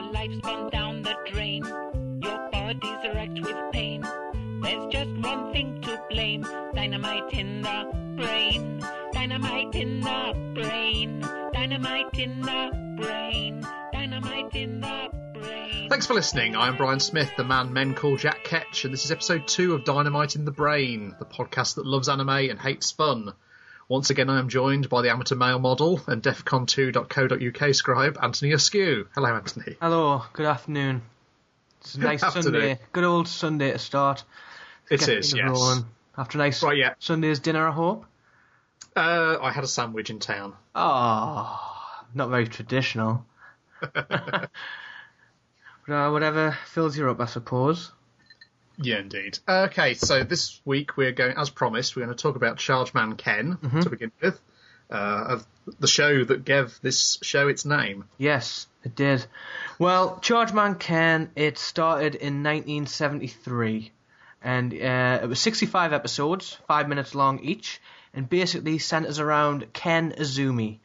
life's gone down the drain. Your body's wrecked with pain. There's just one thing to blame. Dynamite in the brain. Dynamite in the brain. Dynamite in the brain. Dynamite in the brain. Thanks for listening. I am Brian Smith, the man men call Jack Ketch, and this is episode 2 of Dynamite in the Brain, the podcast that loves anime and hates fun. Once again, I am joined by the amateur male model and defcon2.co.uk scribe, Anthony Askew. Hello, Anthony. Hello, good afternoon. It's a nice Sunday, good old Sunday to start. It is, yes. Rolling. After a nice Sunday's dinner, I hope. I had a sandwich in town. Oh, not very traditional. Whatever fills you up, I suppose. Yeah, indeed. Okay, so this week we're going, as promised, we're going to talk about Chargeman Ken to begin with, of the show that gave this show its name. Yes, it did. Well, Chargeman Ken, it started in 1973, and it was 65 episodes, 5 minutes long each, and basically centers around Ken Izumi.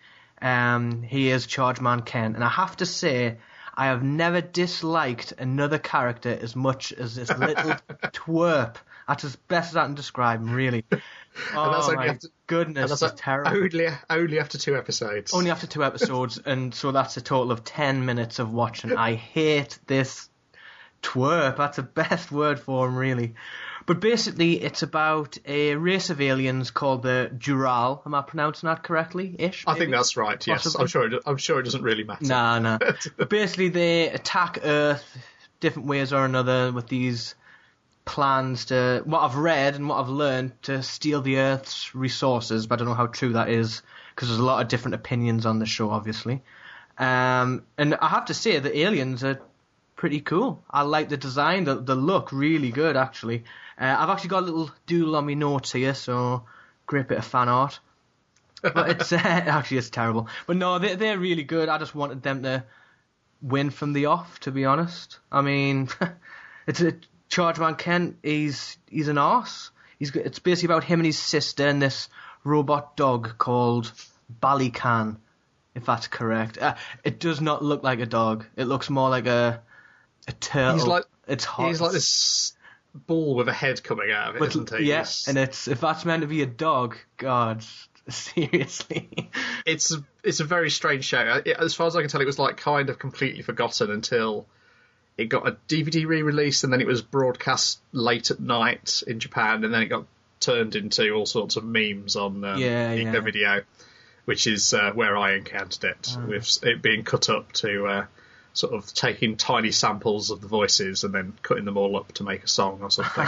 He is Chargeman Ken, and I have to say, I have never disliked another character as much as this little twerp. That's as best as I can describe him, really. Oh, my goodness, it's terrible. Only after 2 episodes. Only after 2 episodes, and so that's a total of 10 minutes of watching. I hate this twerp. That's the best word for him, really. But basically, it's about a race of aliens called the Dural. Am I pronouncing that correctly? Ish. I think that's right. Yes, possibly. I'm sure it doesn't really matter. Nah. But basically, they attack Earth different ways or another with these plans to, what I've read and what I've learned, to steal the Earth's resources. But I don't know how true that is because there's a lot of different opinions on the show, obviously. And I have to say, the aliens are pretty cool. I like the design. The look really good, actually. I've actually got a little doodle on my notes here, so great bit of fan art. But it's actually it's terrible. But no, they're really good. I just wanted them to win from the off, to be honest. I mean, it's a Chargeman Ken. He's an arse. It's basically about him and his sister and this robot dog called Balikan, if that's correct. It does not look like a dog. It looks more like a turtle. It's hot. He's like this ball with a head coming out of it, isn't he? Yes, and if that's meant to be a dog, God, seriously. It's a very strange show. As far as I can tell, it was like kind of completely forgotten until it got a DVD re-release, and then it was broadcast late at night in Japan, and then it got turned into all sorts of memes on the video, which is where I encountered it, with it being cut up to sort of taking tiny samples of the voices and then cutting them all up to make a song or something.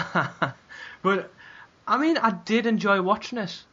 But, I mean, I did enjoy watching it.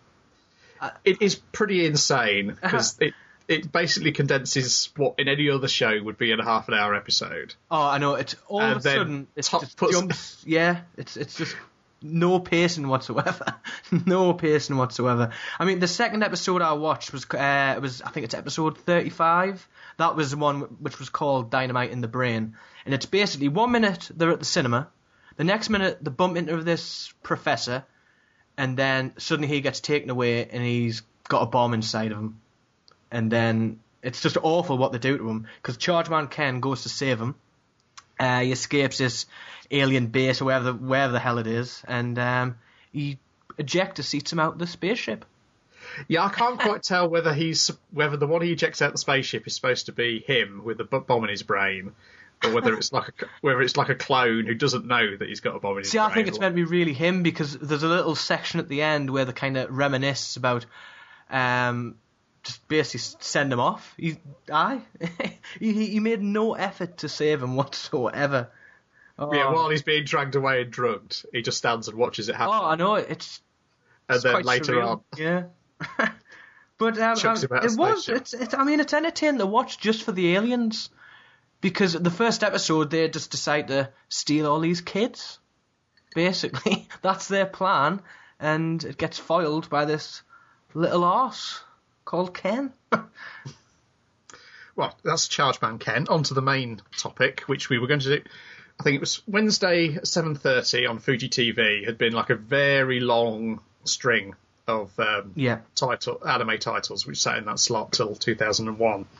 It is pretty insane, because it basically condenses what in any other show would be in a half an hour episode. Oh, I know. It's all of a sudden, it just jumps. Yeah, it's just no pacing whatsoever. No pacing whatsoever. I mean, the second episode I watched was I think it's episode 35. That was the one which was called Dynamite in the Brain. And it's basically 1 minute they're at the cinema, the next minute they bump into this professor, and then suddenly he gets taken away and he's got a bomb inside of him. And then it's just awful what they do to him, because Chargeman Ken goes to save him. He escapes this alien base, or wherever the hell it is, and he ejector seats him out of the spaceship. Yeah, I can't quite tell whether the one he ejects out the spaceship is supposed to be him with a bomb in his brain, or whether it's like a clone who doesn't know that he's got a bomb in his brain. See, I think it's meant to be really him, because there's a little section at the end where they kind of reminisce about just basically send him off. He made no effort to save him whatsoever. Oh. Yeah, while he's being dragged away and drugged, he just stands and watches it happen. Oh, I know, it's then later surreal. on, yeah. But it's entertaining to watch just for the aliens, because the first episode they just decide to steal all these kids. Basically, that's their plan, and it gets foiled by this little arse called Ken. Well, that's Chargeman Ken. On to the main topic, which we were going to do. I think it was Wednesday at 7:30 on Fuji TV. Had been like a very long string of anime titles, which sat in that slot till 2001.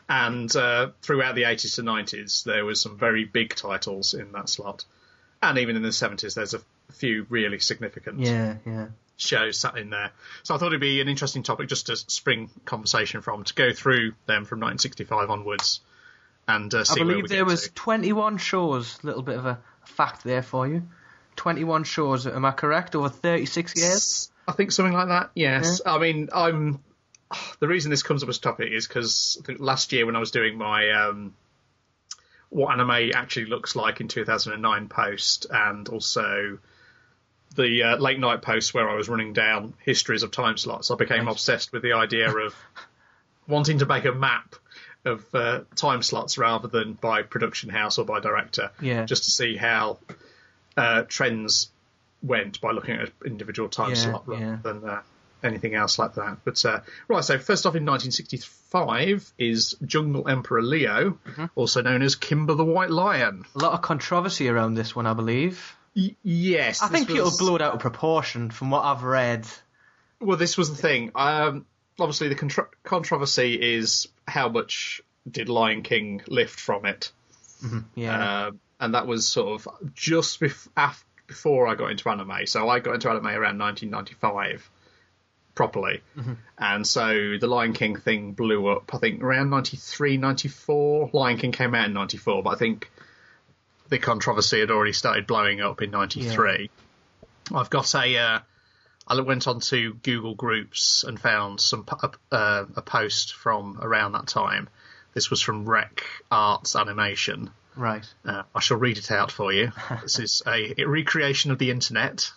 And throughout the 80s to 90s, there was some very big titles in that slot. And even in the 70s, there's a few really significant shows sat in there. So I thought it'd be an interesting topic just to spring conversation from, to go through them from 1965 onwards and see where we get to. I believe there was 21 shows, a little bit of a fact there for you. 21 shows, am I correct, over 36 years? I think something like that, yes. Yeah. I mean, the reason this comes up as a topic is because I think last year when I was doing my what anime actually looks like in 2009 post, and also the late night post where I was running down histories of time slots, I became obsessed with the idea of wanting to make a map of time slots rather than by production house or by director, just to see how trends went by looking at an individual time slot rather than anything else like that. But right, so first off in 1965 is Jungle Emperor Leo, also known as Kimber the White Lion. A lot of controversy around this one, I believe. Yes. I think it'll blow it out of proportion from what I've read. Well, this was the thing. Obviously, the controversy is how much did Lion King lift from it. And that was sort of just before I got into anime. So I got into anime around 1995, properly. And so the Lion King thing blew up, I think, around 93, 94. Lion King came out in 94, but I think the controversy had already started blowing up in 93. I've got I went on to Google Groups and found a post from around that time. This was from Rec Arts Animation. Right. I shall read it out for you. This is a recreation of the internet.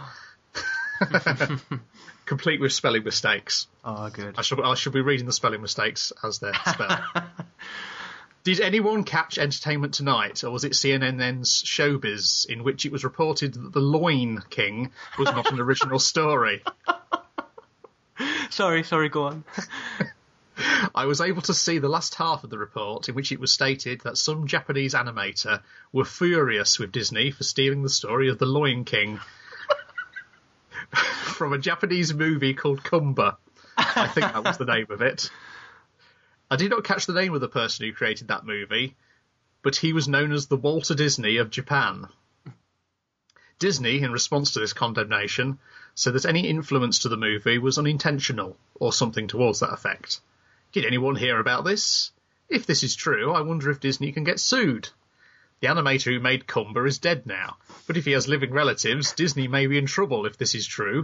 Complete with spelling mistakes. Oh, good. I shall be reading the spelling mistakes as they're spelled. Did anyone catch Entertainment Tonight, or was it CNN's Showbiz, in which it was reported that the Loin King was not an original story? Sorry, go on. I was able to see the last half of the report, in which it was stated that some Japanese animator were furious with Disney for stealing the story of the Loin King from a Japanese movie called Kumba. I think that was the name of it. I did not catch the name of the person who created that movie, but he was known as the Walter Disney of Japan. Disney, in response to this condemnation, said that any influence to the movie was unintentional, or something towards that effect. Did anyone hear about this? If this is true, I wonder if Disney can get sued. The animator who made Kumba is dead now, but if he has living relatives, Disney may be in trouble if this is true.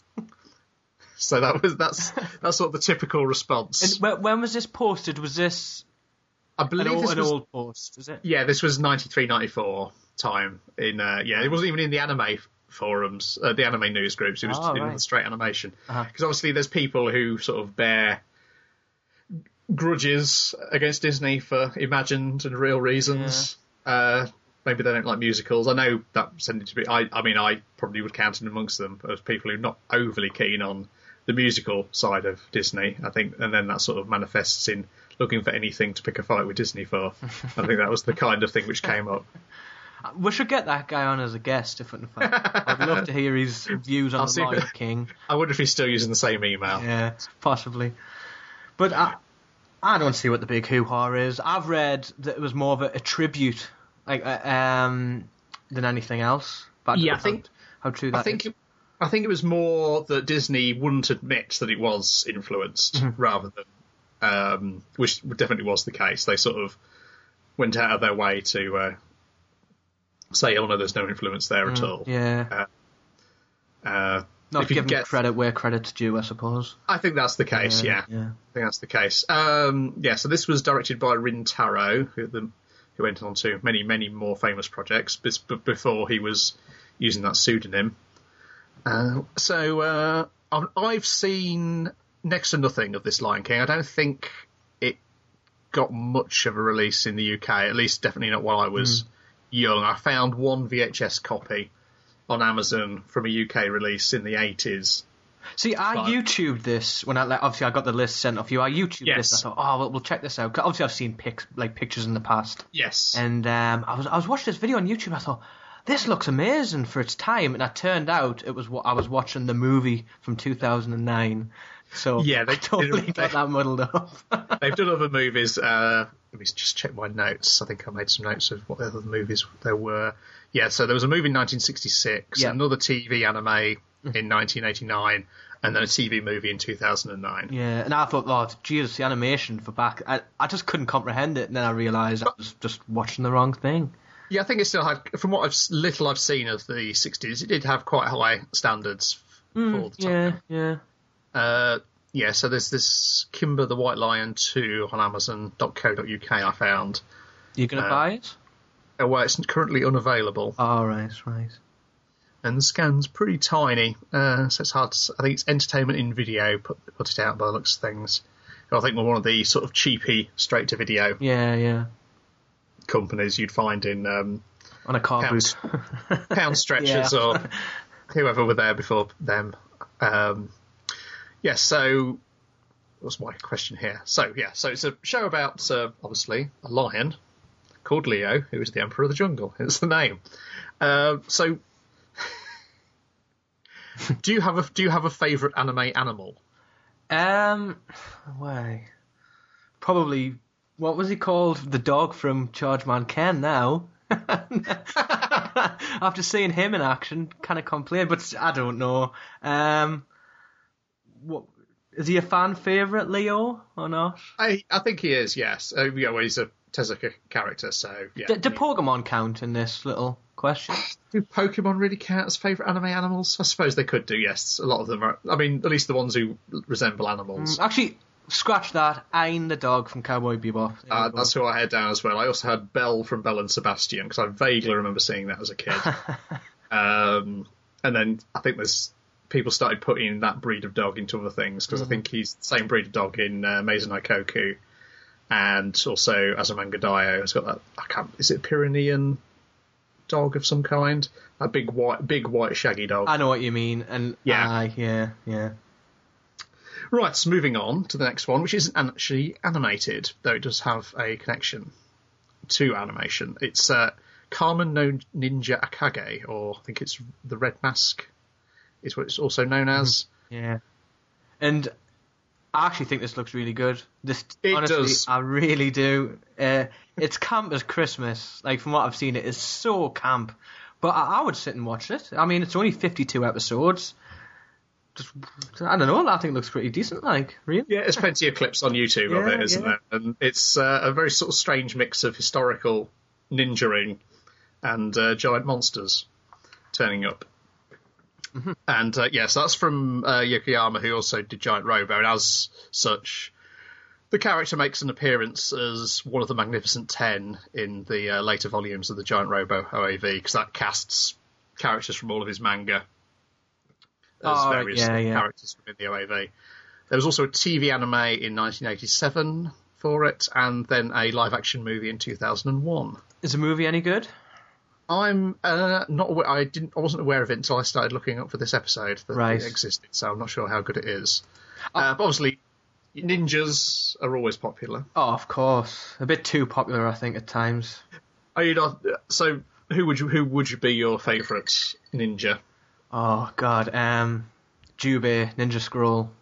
So that's sort of the typical response. And when was this posted? Was this I believe an old post, is it? Yeah, this was 93, 94 time. It wasn't even in the anime forums, the anime news groups. It was in the straight animation. Because obviously there's people who sort of bear grudges against Disney for imagined and real reasons. Maybe they don't like musicals. I know that tended to be... I mean, I probably would count in amongst them as people who are not overly keen on the musical side of Disney, I think, and then that sort of manifests in looking for anything to pick a fight with Disney for. I think that was the kind of thing which came up. We should get that guy on as a guest, if in fact. I'd love to hear his views on the Lion King. I wonder if he's still using the same email. Yeah, possibly. But I don't see what the big hoo-ha is. I've read that it was more of a tribute than anything else. But I think how true that is. I think it was more that Disney wouldn't admit that it was influenced, rather than, which definitely was the case. They sort of went out of their way to say, "Oh no, there's no influence there at all." Yeah. Not giving credit where credit's due, I suppose. I think that's the case. Yeah. I think that's the case. So this was directed by Rin Taro, who went on to many, many more famous projects, but before he was using that pseudonym. I've seen next to nothing of this Lion King. I don't think it got much of a release in the UK, at least definitely not while I was young. I found one VHS copy on Amazon from a UK release in the 80s. See, I YouTubed this when obviously I got the list sent off you. I YouTubed this. And I thought, we'll check this out. Obviously, I've seen pictures in the past. Yes. And I was watching this video on YouTube. And I thought, this looks amazing for its time, and it turned out it was what I was watching the movie from 2009. So Yeah, I totally got that muddled up. They've done other movies. Let me just check my notes. I think I made some notes of what other movies there were. Yeah, so there was a movie in 1966, another TV anime in 1989, and then a TV movie in 2009. Yeah, and I thought, oh, Jesus, the animation for back. I just couldn't comprehend it, and then I realised I was just watching the wrong thing. Yeah, I think it still had, from what I've seen of the 60s, it did have quite high standards for the time. Yeah. So there's this Kimber the White Lion 2 on Amazon.co.uk I found. You going to buy it? Well, it's currently unavailable. Oh, right. And the scan's pretty tiny, so it's hard to... I think it's Entertainment in Video put it out by the looks of things. I think we're one of the sort of cheapy straight-to-video companies you'd find in... on a car boot. Pound Stretchers or whoever were there before them. So what's my question here? So it's a show about, obviously, a lion called Leo, who is the Emperor of the Jungle. It's the name. So do you have a favourite anime animal? Probably, what was he called? The dog from Charge Man Ken now. After seeing him in action, kind of complain, but I don't know. What is he a fan favourite, Leo, or not? I think he is. Yes. He's a Tezuka character, so yeah. Do Pokemon count in this little question? Do Pokemon really count as favourite anime animals? I suppose they could do. Yes, a lot of them are. I mean, at least the ones who resemble animals. Actually, scratch that. Ayn the dog from Cowboy Bebop. That's who I had down as well. I also had Belle from Belle and Sebastian because I vaguely remember seeing that as a kid. And then I think people started putting that breed of dog into other things because I think he's the same breed of dog in Maison Koku, and also Azumanga Daioh has got that. Is it a Pyrenean dog of some kind? A big white shaggy dog. I know what you mean, and yeah. Right, so moving on to the next one, which isn't actually animated, though it does have a connection to animation. It's Carmen no Ninja Akage, or I think it's the Red Mask, is what it's also known as. Yeah. And I actually think this looks really good. It does. I really do. It's camp as Christmas. Like, from what I've seen, it is so camp. But I would sit and watch it. I mean, it's only 52 episodes. I don't know, I think it looks pretty decent, like, really. Yeah, there's plenty of clips on YouTube of it, isn't there? And it's a very sort of strange mix of historical ninjaing and giant monsters turning up. Mm-hmm. And, so that's from Yokoyama, who also did Giant Robo, and as such, the character makes an appearance as one of the Magnificent 10 in the later volumes of the Giant Robo OAV, because that casts characters from all of his manga as various characters within the OAV. There was also a TV anime in 1987 for it, and then a live-action movie in 2001. Is the movie any good? I'm not aware. I wasn't aware of it until I started looking up for this episode that it existed, so I'm not sure how good it is. But obviously, ninjas are always popular. Oh, of course. A bit too popular, I think, at times. Are you not? So, who would you be your favourite ninja? Oh, God. Jubei, Ninja Scroll.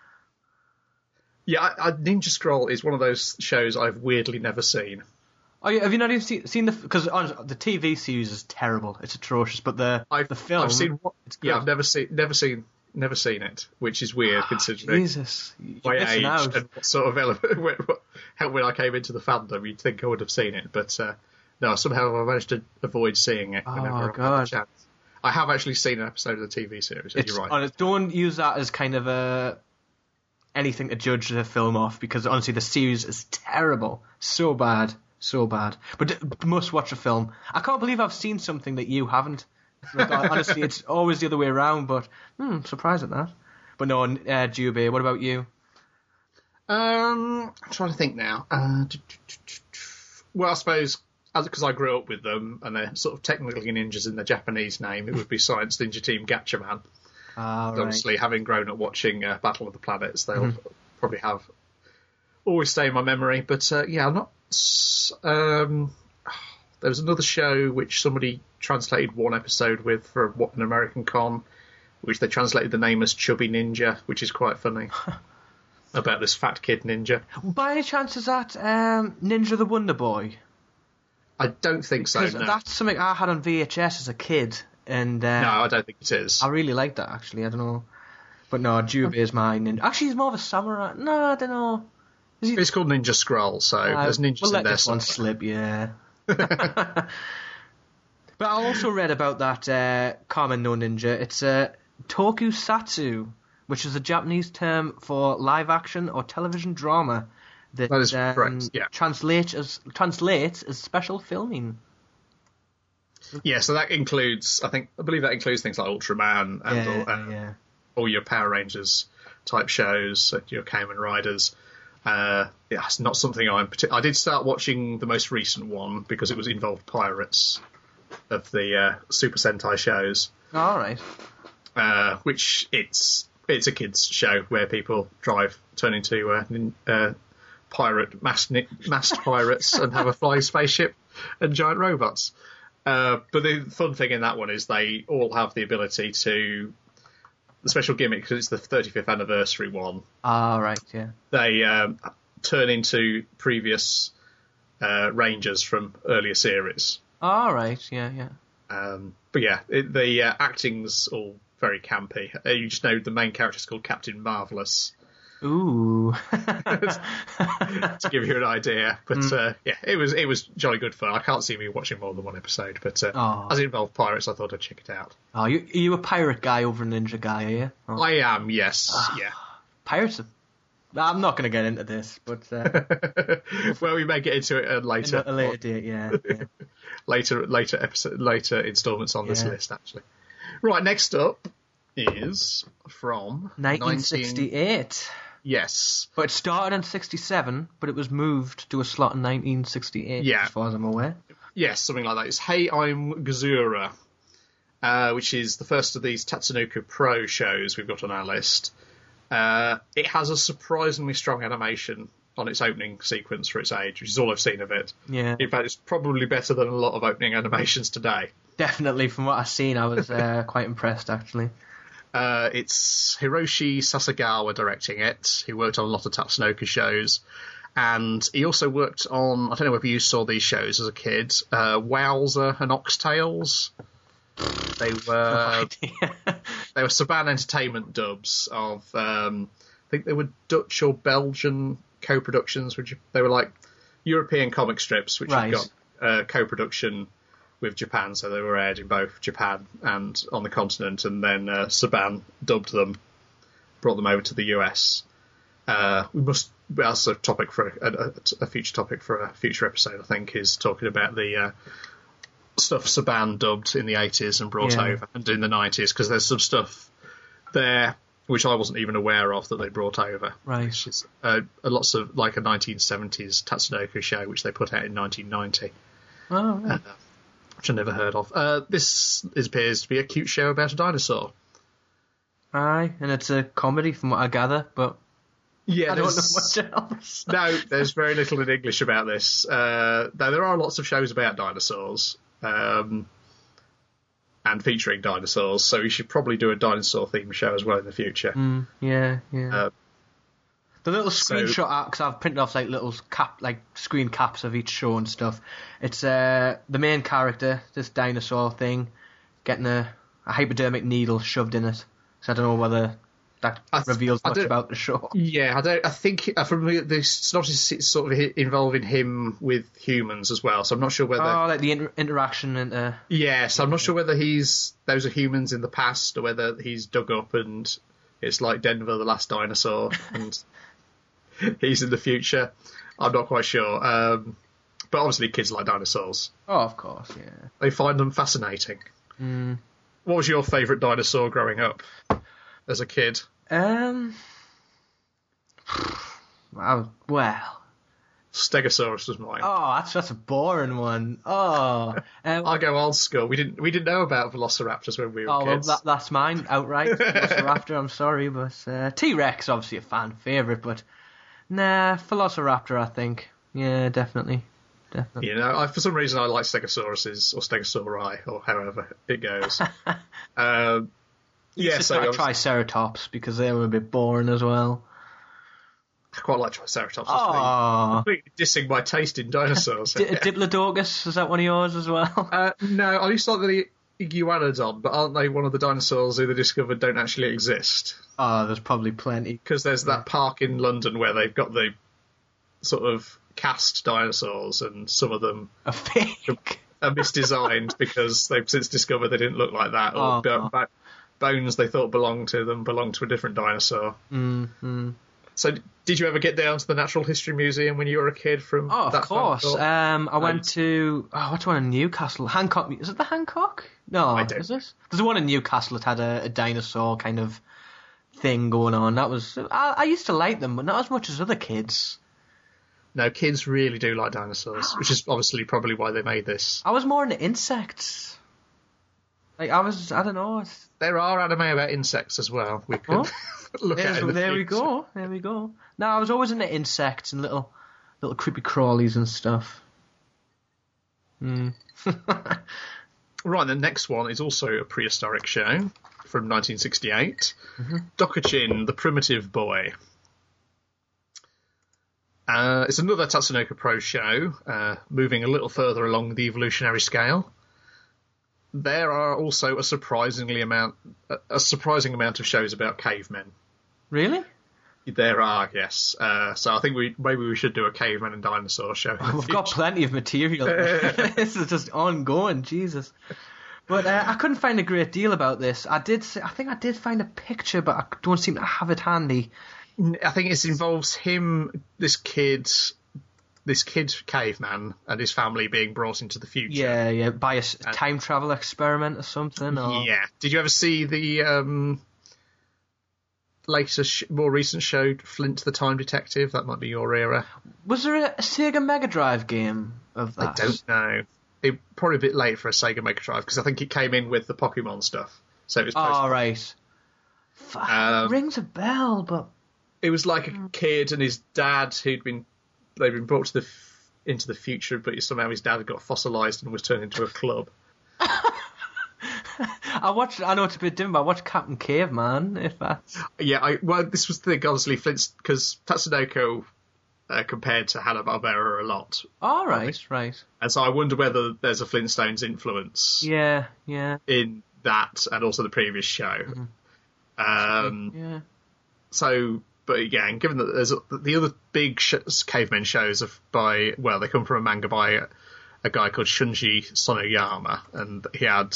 Yeah, Ninja Scroll is one of those shows I've weirdly never seen. Oh, yeah, have you not even seen the... Because the TV series is terrible. It's atrocious, but the film... I've seen... I've never seen it, which is weird considering Jesus, my age and what sort of element... when I came into the fandom, you'd think I would have seen it, but no, somehow I managed to avoid seeing it whenever I had the chance. I have actually seen an episode of the TV series, you're right. Don't use that as kind of anything to judge the film off, because honestly, the series is terrible. So bad. But must watch a film. I can't believe I've seen something that you haven't. Like, honestly, it's always the other way around, but surprised at that. But no, Jubei, what about you? I'm trying to think now. Well, I suppose, because I grew up with them, and they're sort of technically ninjas in their Japanese name, it would be Science Ninja Team Gatchaman. Obviously, having grown up watching Battle of the Planets, they'll probably always stay in my memory. But I'm not... There was another show which somebody translated one episode with for an American con, which they translated the name as Chubby Ninja, which is quite funny. About this fat kid ninja. By any chance is that Ninja the Wonder Boy? I don't think so, no. That's something I had on VHS as a kid. And no, I don't think it is. I really like that, actually. I don't know. But no, Jubei is my ninja. Actually, he's more of a samurai. No, I don't know. It's called Ninja Scroll, so there's ninjas we'll in let there. This one slip, yeah. But I also read about that Kamen no Ninja. It's tokusatsu, which is a Japanese term for live action or television drama that is correct, yeah. translates as special filming. Yeah, so that includes, I believe that includes things like Ultraman and all your Power Rangers type shows, your Kamen Riders. It's not something I did start watching the most recent one because it involved pirates of the Super Sentai shows. All right. Which it's a kids show where people turn into masked pirates and have a flying spaceship and giant robots. But the fun thing in that one is they all have the ability to. The special gimmick, because it's the 35th anniversary one. Ah, right, yeah. They turn into previous Rangers from earlier series. All right, yeah. But yeah, the acting's all very campy. You just know the main character's called Captain Marvelous. Ooh. To give you an idea. But yeah, it was jolly good fun. I can't see me watching more than one episode, but as it involved pirates, I thought I'd check it out. Oh, are you a pirate guy over a ninja guy, are you? Oh. I am, yes. Yeah. Pirates I'm not going to get into this, but... well, we may get into it later. A later date, yeah. Later instalments on this list, actually. Right, next up is from... 1968. Yes. But it started in 67, but it was moved to a slot in 1968, as far as I'm aware. Yes, something like that. It's Hey, I'm Gazura, which is the first of these Tatsunoko Pro shows we've got on our list. It has a surprisingly strong animation on its opening sequence for its age, which is all I've seen of it. Yeah. In fact, it's probably better than a lot of opening animations today. Definitely, from what I've seen, I was quite impressed, actually. It's Hiroshi Sasagawa directing it. He worked on a lot of Tatsunoko shows. And he also worked on, I don't know if you saw these shows as a kid, Wowzer and Oxtails. They were Saban Entertainment dubs of, I think they were Dutch or Belgian co-productions, which they were like European comic strips, which had got co-production with Japan, so they were aired in both Japan and on the continent, and then Saban dubbed them, brought them over to the US. That's a topic for a future topic for a future episode, I think, is talking about the stuff Saban dubbed in the 80s and brought over, and in the 90s, because there's some stuff there which I wasn't even aware of that they brought over. Right. Which is lots of, like a 1970s Tatsunoko show, which they put out in 1990. Oh, right. Which I never heard of. This appears to be a cute show about a dinosaur. Aye, and it's a comedy from what I gather, but yeah, I don't know much else. No, there's very little in English about this. Though there are lots of shows about dinosaurs, and featuring dinosaurs, so we should probably do a dinosaur-themed show as well in the future. Yeah. The little screenshot, because I've printed off like little screen caps of each show and stuff. It's the main character, this dinosaur thing, getting a hypodermic needle shoved in it. So I don't know whether that reveals much about the show. Yeah, I think from the synopsis it's sort of involving him with humans as well. So I'm not sure whether like the interaction and so I'm not sure whether those are humans in the past or whether he's dug up and it's like Denver the Last Dinosaur and he's in the future. I'm not quite sure. But obviously kids like dinosaurs. Oh, of course, yeah. They find them fascinating. What was your favourite dinosaur growing up as a kid? Well, Stegosaurus was mine. Oh, that's a boring one. Oh, I'll go old school. We didn't know about Velociraptors when we were kids. Well, that's mine outright. Velociraptor. I'm sorry, but T-Rex obviously a fan favourite, but nah, Velociraptor. I think, yeah, definitely. definitely. You know, for some reason I like Stegosauruses or Stegosauri or however it goes. Yeah, so Triceratops because they were a bit boring as well. I quite like Triceratops. Oh, completely dissing my taste in dinosaurs. Diplodocus, is that one of yours as well? No, I used to like the Iguanodon, but aren't they one of the dinosaurs who they discovered don't actually exist? Oh, there's probably plenty. Because there's that park in London where they've got the sort of cast dinosaurs, and some of them are fake. Are misdesigned because they've since discovered they didn't look like that, or bones they thought belonged to a different dinosaur. Mm-hmm. So, did you ever get down to the Natural History Museum when you were a kid? Of course. I went to what's one in Newcastle? Hancock. Is it the Hancock? No, I don't. Is it? There's one in Newcastle that had a dinosaur kind of thing going on. That was I used to like them, but not as much as other kids. No, kids really do like dinosaurs, which is obviously probably why they made this. I was more into insects. Like I don't know. There are anime about insects as well. We could look at it. There we go. No, I was always into insects and little creepy crawlies and stuff. Right, the next one is also a prehistoric show from 1968. Mm-hmm. Dokujin, the Primitive Boy. It's another Tatsunoko Pro show, moving a little further along the evolutionary scale. There are also a surprising amount of shows about cavemen. Really? There are, yes. So I think maybe we should do a caveman and dinosaur show. We've got plenty of material. This is just ongoing, Jesus. But I couldn't find a great deal about this. I think I did find a picture, but I don't seem to have it handy. I think it involves him, this kid caveman, and his family being brought into the future. Yeah, by a time travel experiment or something. Or... Yeah. Did you ever see the more recent show, Flint the Time Detective? That might be your era. Was there a Sega Mega Drive game of that? I don't know. It probably a bit late for a Sega Mega Drive because I think it came in with the Pokemon stuff. So it was. Oh, right. Rings a bell, but. It was like a kid and his dad they'd been brought into the future, but somehow his dad got fossilised and was turned into a club. I know it's a bit dim, but I watched Captain Caveman. This was the thing, honestly, Flint's because Tatsunoko compared to Hanna-Barbera a lot. Oh, right. And so I wonder whether there's a Flintstones influence. Yeah. In that and also the previous show. Mm-hmm. So. But again, given that there's the other big cavemen shows they come from a manga by a guy called Shunji Sonoyama, and he had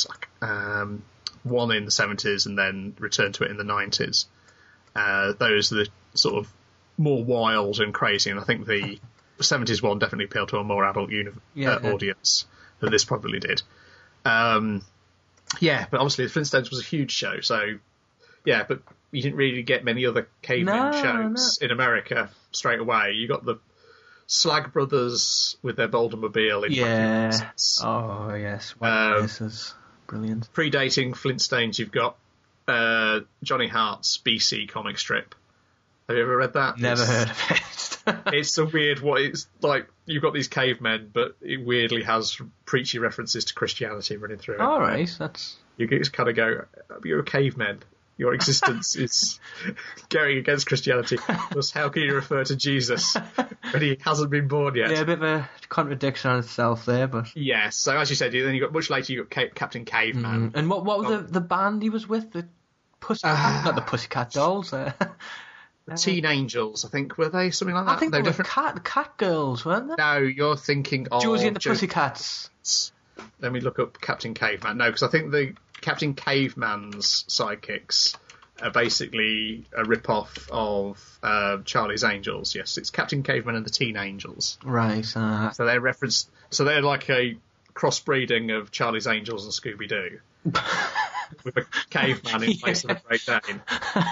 one in the 70s and then returned to it in the 90s. Those are the sort of more wild and crazy, and I think the 70s one definitely appealed to a more adult audience than this probably did. But obviously the Flintstones was a huge show, so yeah, but you didn't really get many other cavemen shows in America straight away. You got the Slag Brothers with their Bouldermobile in 1996. Oh, yes. This is brilliant. Predating Flintstones, you've got Johnny Hart's BC comic strip. Have you ever read that? Never heard of it. It's a weird one. It's like you've got these cavemen, but it weirdly has preachy references to Christianity running through it. All right, that's... You just kind of go, you're a caveman. Your existence is going against Christianity. Thus, how can you refer to Jesus when he hasn't been born yet? Yeah, a bit of a contradiction on itself there, but... Yes, so as you said, then you got much later you got Captain Caveman. And what was the band he was with? The not the Pussycat Dolls. Teen Angels, I think, were they? Something like that? I think they were cat girls, weren't they? No, you're thinking of... Josie and the Pussycats. Let me look up Captain Caveman. No, because I think the Captain Caveman's sidekicks are basically a rip-off of Charlie's Angels. Yes, it's Captain Caveman and the Teen Angels. Right. So they're referenced. So they're like a crossbreeding of Charlie's Angels and Scooby-Doo. With a caveman in place of a Great Dane.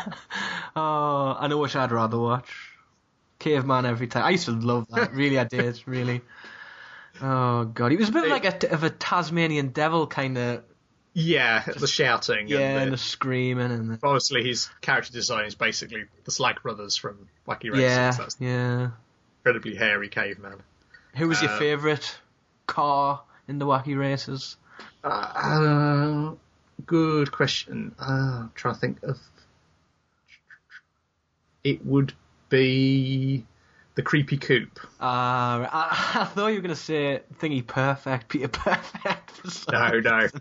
Oh, I know which I'd rather watch. Caveman every time. I used to love that. Really, I did. Really. Oh, God. He was a bit like a Tasmanian devil kind of... Yeah, the shouting. Yeah, and the screaming. And obviously, his character design is basically the Slag Brothers from Wacky Races. Yeah. Incredibly hairy caveman. Who was your favourite car in the Wacky Races? Good question. I'm trying to think of... It would be the Creepy Coupe. I thought you were going to say Thingy Perfect, Peter Perfect. No.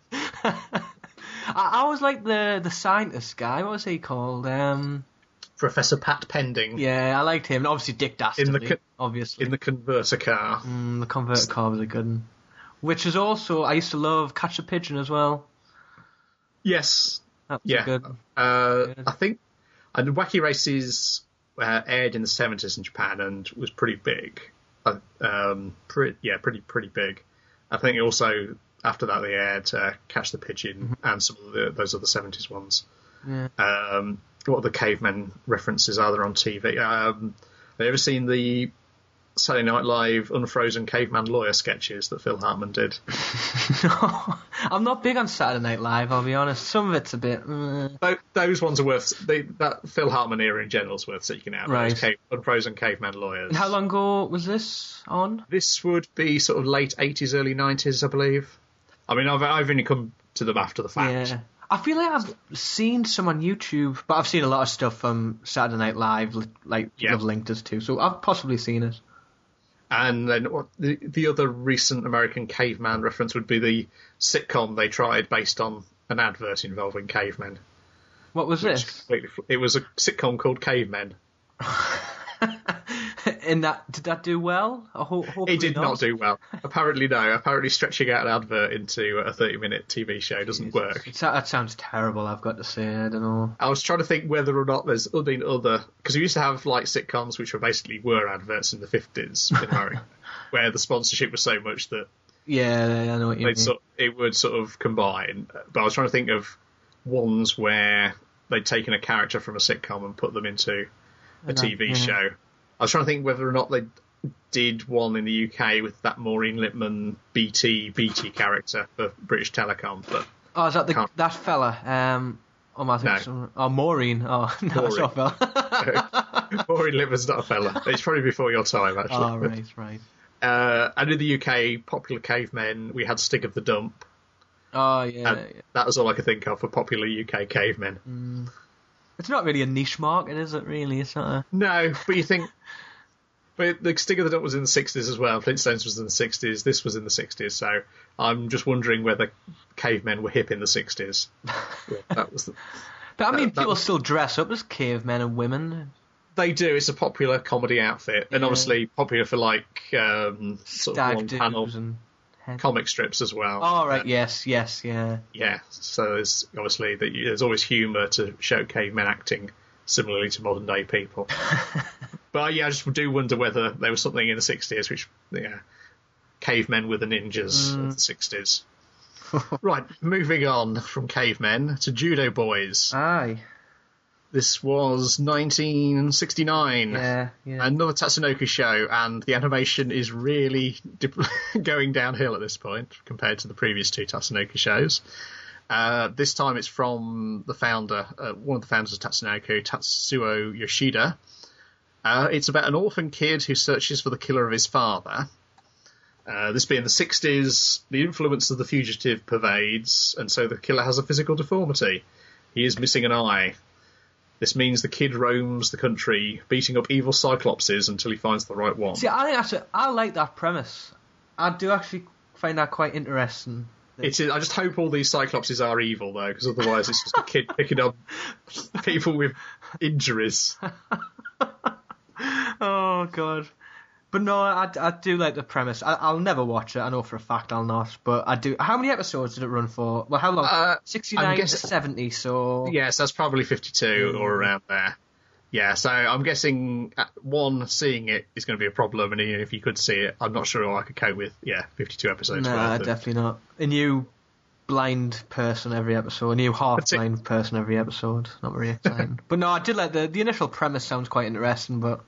I was like the scientist guy. What was he called? Professor Pat Pending. Yeah, I liked him. And obviously Dick Dastardly, obviously. In the converter car. The converter car was a good one. Which is also... I used to love Catch a Pigeon as well. Yes. That was good. I think... And Wacky Races aired in the 70s in Japan and was pretty big. Pretty big. I think also after that they aired Catch the Pigeon and some of those other 70s ones. Yeah. What the cavemen references are there on TV? Have you ever seen the Saturday Night Live Unfrozen Caveman Lawyer sketches that Phil Hartman did? No, I'm not big on Saturday Night Live, I'll be honest. Some of it's a bit... Those ones are worth... that Phil Hartman era in general is worth seeking out. Right. Unfrozen Caveman Lawyers. And how long ago was this on? This would be sort of late 80s, early 90s, I believe. I mean, I've only come to them after the fact. Yeah. I feel like I've seen some on YouTube, but I've seen a lot of stuff from Saturday Night Live, like you've linked us to, so I've possibly seen it. And then the other recent American caveman reference would be the sitcom they tried based on an advert involving cavemen. What was this? It was a sitcom called Cavemen. Did that do well? It did not do well. Apparently no. Apparently stretching out an advert into a 30-minute TV show doesn't work. That sounds terrible, I've got to say. I don't know. I was trying to think whether or not there's been other... Because we used to have like sitcoms which were adverts in the 50s in America, where the sponsorship was so much that... Yeah, I know what you mean. It would sort of combine. But I was trying to think of ones where they'd taken a character from a sitcom and put them into a TV show. I was trying to think whether or not they did one in the UK with that Maureen Lipman BT character for British Telecom. But is that that fella? Maureen. Oh, no, Maureen. It's not a fella. Maureen Lipman's not a fella. It's probably before your time, actually. Oh, right. And in the UK, popular cavemen, we had Stig of the Dump. Oh, yeah. That was all I could think of for popular UK cavemen. It's not really a niche market, is it, really? It's not a... No, but you think... But the Stig of the Dump was in the 60s as well. Flintstones was in the 60s. This was in the 60s. So I'm just wondering whether cavemen were hip in the 60s. That was But I mean, people still dress up as cavemen and women. They do. It's a popular comedy outfit. And obviously popular for like sort of one-panel comic strips as well. Oh, right. Yes, yeah. Yeah. So there's obviously there's always humour to show cavemen acting similarly to modern day people. But yeah, I just do wonder whether there was something in the 60s which, cavemen with the ninjas of the 60s. Right, moving on from cavemen to Judo Boys. Aye. This was 1969. Yeah. Another Tatsunoko show, and the animation is really going downhill at this point compared to the previous two Tatsunoko shows. This time it's from the founder, one of the founders of Tatsunoko, Tatsuo Yoshida. It's about an orphan kid who searches for the killer of his father. This being the 60s, the influence of the fugitive pervades, and so the killer has a physical deformity. He is missing an eye. This means the kid roams the country, beating up evil cyclopses until he finds the right one. See, I like that premise. I do actually find that quite interesting. It is. I just hope all these cyclopses are evil, though, because otherwise it's just a kid picking up people with injuries. Oh, God. But no, I do like the premise. I'll never watch it. I know for a fact I'll not. But I do. How many episodes did it run for? Well, how long? 69 to 70, so... Yes, that's probably 52 or around there. Yeah, so I'm guessing, seeing it is going to be a problem, and even if you could see it, I'm not sure I could cope with, 52 episodes. No, definitely not. A new blind person every episode, a new half-blind person every episode. Not very exciting. But no, I did like the initial premise sounds quite interesting, but...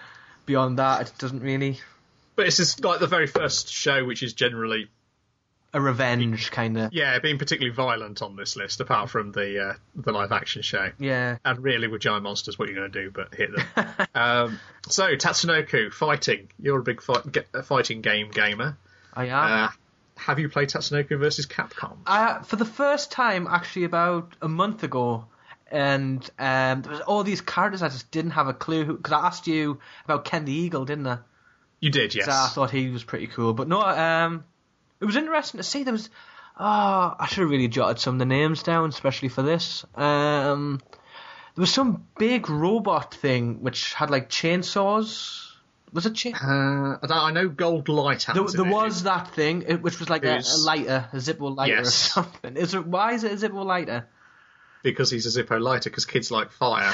Beyond that, it doesn't really... But it's just like the very first show, which is generally a revenge kind of. Yeah, being particularly violent on this list, apart from the live action show. Yeah. And really, with giant monsters, what are you going to do but hit them? So, Tatsunoko, fighting. You're a big fighting game gamer. I am. Have you played Tatsunoko versus Capcom? For the first time, actually, about a month ago, and there was all these characters I just didn't have a clue. Because I asked you about Ken the Eagle, didn't I? You did, yes. So I thought he was pretty cool. But no, it was interesting to see. There was... I should have really jotted some of the names down, especially for this. There was some big robot thing which had, like, chainsaws. Was it I know Gold Light Hands. There was that thing, which was like a lighter, a Zippo lighter or something. Why is it a Zippo lighter? Because he's a Zippo lighter, because kids like fire.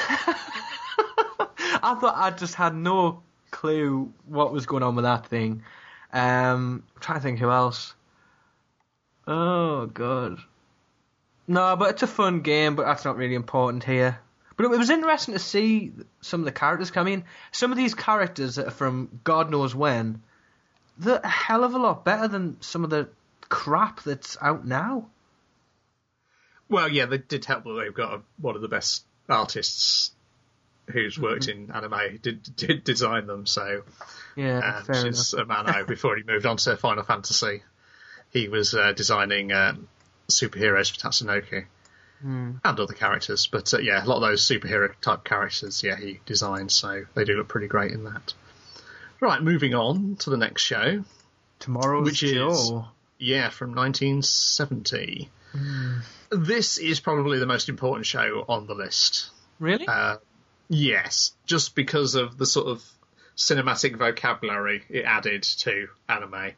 I thought I just had no clue what was going on with that thing. I'm trying to think who else. Oh, God. No, but it's a fun game, but that's not really important here. But it was interesting to see some of the characters come in. Some of these characters that are from God knows when, they're a hell of a lot better than some of the crap that's out now. Well, yeah, they did help that they've got one of the best artists who's worked in anime did design them. So yeah, fair it's enough. Amano, before he moved on to Final Fantasy, he was designing superheroes for Tatsunoko. And other characters, but yeah, a lot of those superhero type characters, yeah, he designed, so they do look pretty great in that. Right, moving on to the next show, Tomorrow's Joe. Is from 1970. This is probably the most important show on the list. Really? Yes, just because of the sort of cinematic vocabulary it added to anime.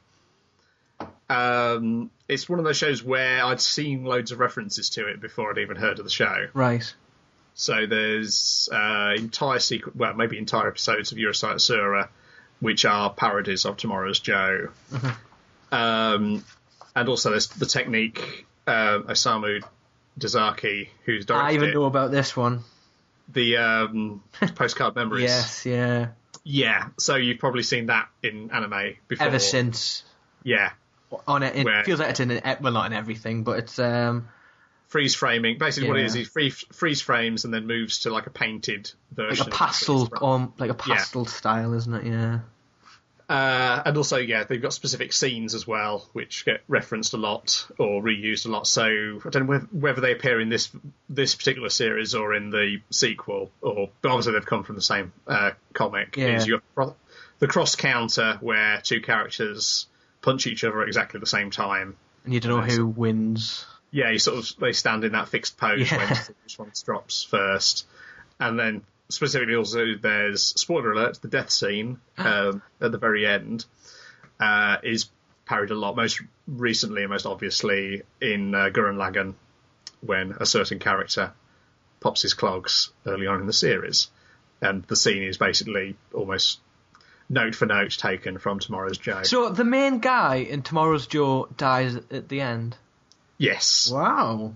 It's one of those shows where I'd seen loads of references to it before I'd even heard of the show. Right. So there's entire episodes of Urusei Yatsura, which are parodies of Tomorrow's Joe. And also there's the Technique, Osamu Dezaki, who's directed I even know about this one. The Postcard Memories. Yes, yeah. Yeah, so you've probably seen that in anime before. Ever since. Yeah. On it feels like it's not in everything, but it's freeze framing. Basically, what it is, he freeze frames and then moves to like a painted version, like a pastel style, isn't it? Yeah. And also, they've got specific scenes as well, which get referenced a lot or reused a lot. So I don't know whether they appear in this particular series or in the sequel, but obviously they've come from the same comic. Yeah. Is the cross counter where two characters punch each other at exactly the same time, and you don't know who wins. Yeah, they stand in that fixed pose when each one drops first, and then specifically also there's spoiler alert: the death scene at the very end is parodied a lot. Most recently and most obviously in Gurren Lagann, when a certain character pops his clogs early on in the series, and the scene is basically almost note for note taken from Tomorrow's Joe. So the main guy in Tomorrow's Joe dies at the end? Yes. Wow.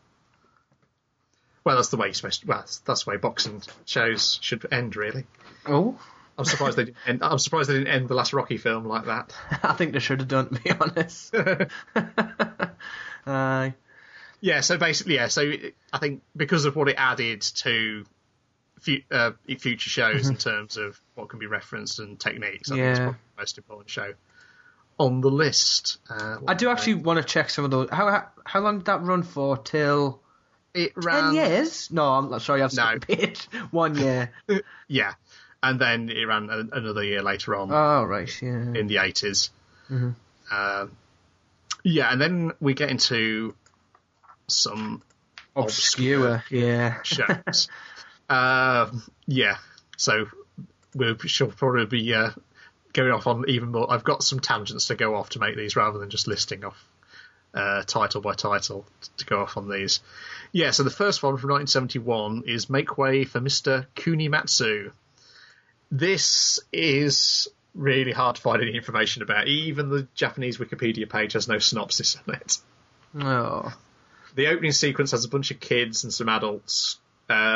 Well, that's the way that's the way boxing shows should end, really. Oh. I'm surprised they didn't end the last Rocky film like that. I think they should have done, to be honest. Yeah, so basically, so I think because of what it added to future shows in terms of what can be referenced and techniques, I think it's probably the most important show on the list. I do actually want to check some of those. How long did that run for? Till it ran 10 years? No, I'm not sorry. I've skipped a bit. 1 year. Yeah, and then it ran another year later on. Oh right, yeah. In the 80s. And then we get into some obscure shows. So we should probably be going off on even more. I've got some tangents to go off to make these rather than just listing off title by title to go off on these. Yeah, so the first one from 1971 is Make Way for Mr. Kunimatsu. This is really hard to find any information about. Even the Japanese Wikipedia page has no synopsis on it. Oh. The opening sequence has a bunch of kids and some adults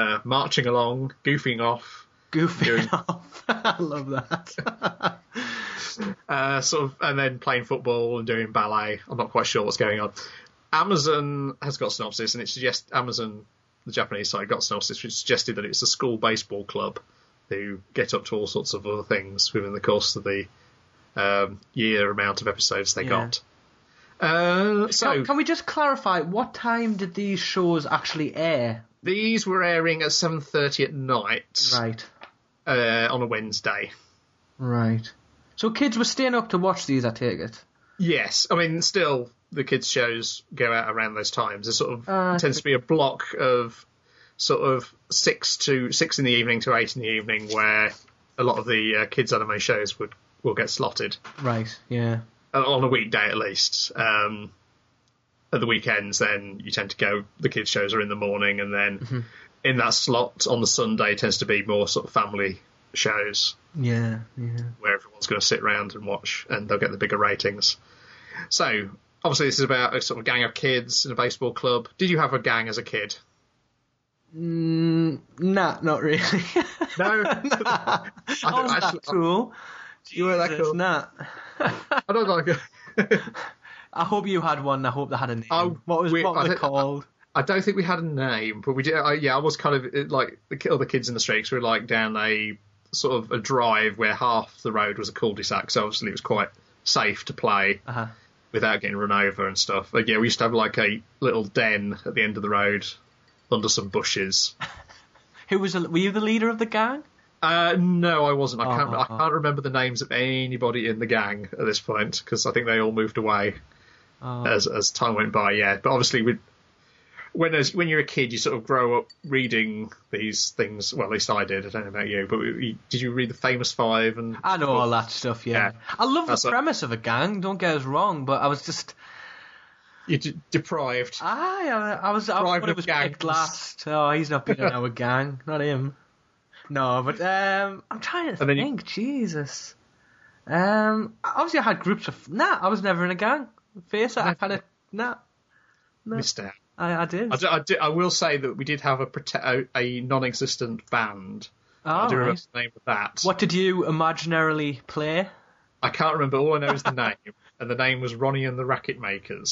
marching along, goofing off. I love that. Sort of, and then playing football and doing ballet. I'm not quite sure what's going on. Amazon has got synopsis, and it suggests Amazon, the Japanese side, got synopsis, which suggested that it's a school baseball club who get up to all sorts of other things within the course of the year amount of episodes they got. So can we just clarify, what time did these shows actually air? These were airing at 7:30 at night. Right. On a Wednesday. Right. So kids were staying up to watch these, I take it? Yes. I mean, still, the kids' shows go out around those times. There sort of tends to be a block of sort of 6 in the evening to 8 in the evening where a lot of the kids' anime shows will get slotted. Right, yeah. On a weekday, at least. At the weekends, then you tend to go, the kids' shows are in the morning, and then in that slot on the Sunday tends to be more sort of family shows. Yeah. Where everyone's going to sit around and watch, and they'll get the bigger ratings. So, obviously this is about a sort of gang of kids in a baseball club. Did you have a gang as a kid? Nah, not really. No? Nah. I was that cool. You weren't that cool? Nah. I don't like it. I hope you had one. I hope they had a name. What was it called? I don't think we had a name, but we did. I was kind of like the other kids in the streets. We were like down a sort of a drive where half the road was a cul-de-sac, so obviously it was quite safe to play without getting run over and stuff. But yeah, we used to have like a little den at the end of the road under some bushes. Were you the leader of the gang? No, I wasn't. I can't remember the names of anybody in the gang at this point because I think they all moved away as time went by. Yeah, but obviously when you're a kid, you sort of grow up reading these things. Well, at least I did. I don't know about you, but did you read the Famous Five? And I know all that stuff. Yeah. I love the premise of a gang. Don't get us wrong, but I was just you're deprived. I thought it was picked last. Oh, he's not being in our gang, not him. No, but I'm trying to think. Jesus. Obviously, I had groups of. I was never in a gang. Face it, I kind of. No. Missed out. I did. I will say that we did have a non-existent band. Oh, I do remember right. the name of that. What did you imaginarily play? I can't remember. All I know is the name, and the name was Ronnie and the Racket Makers.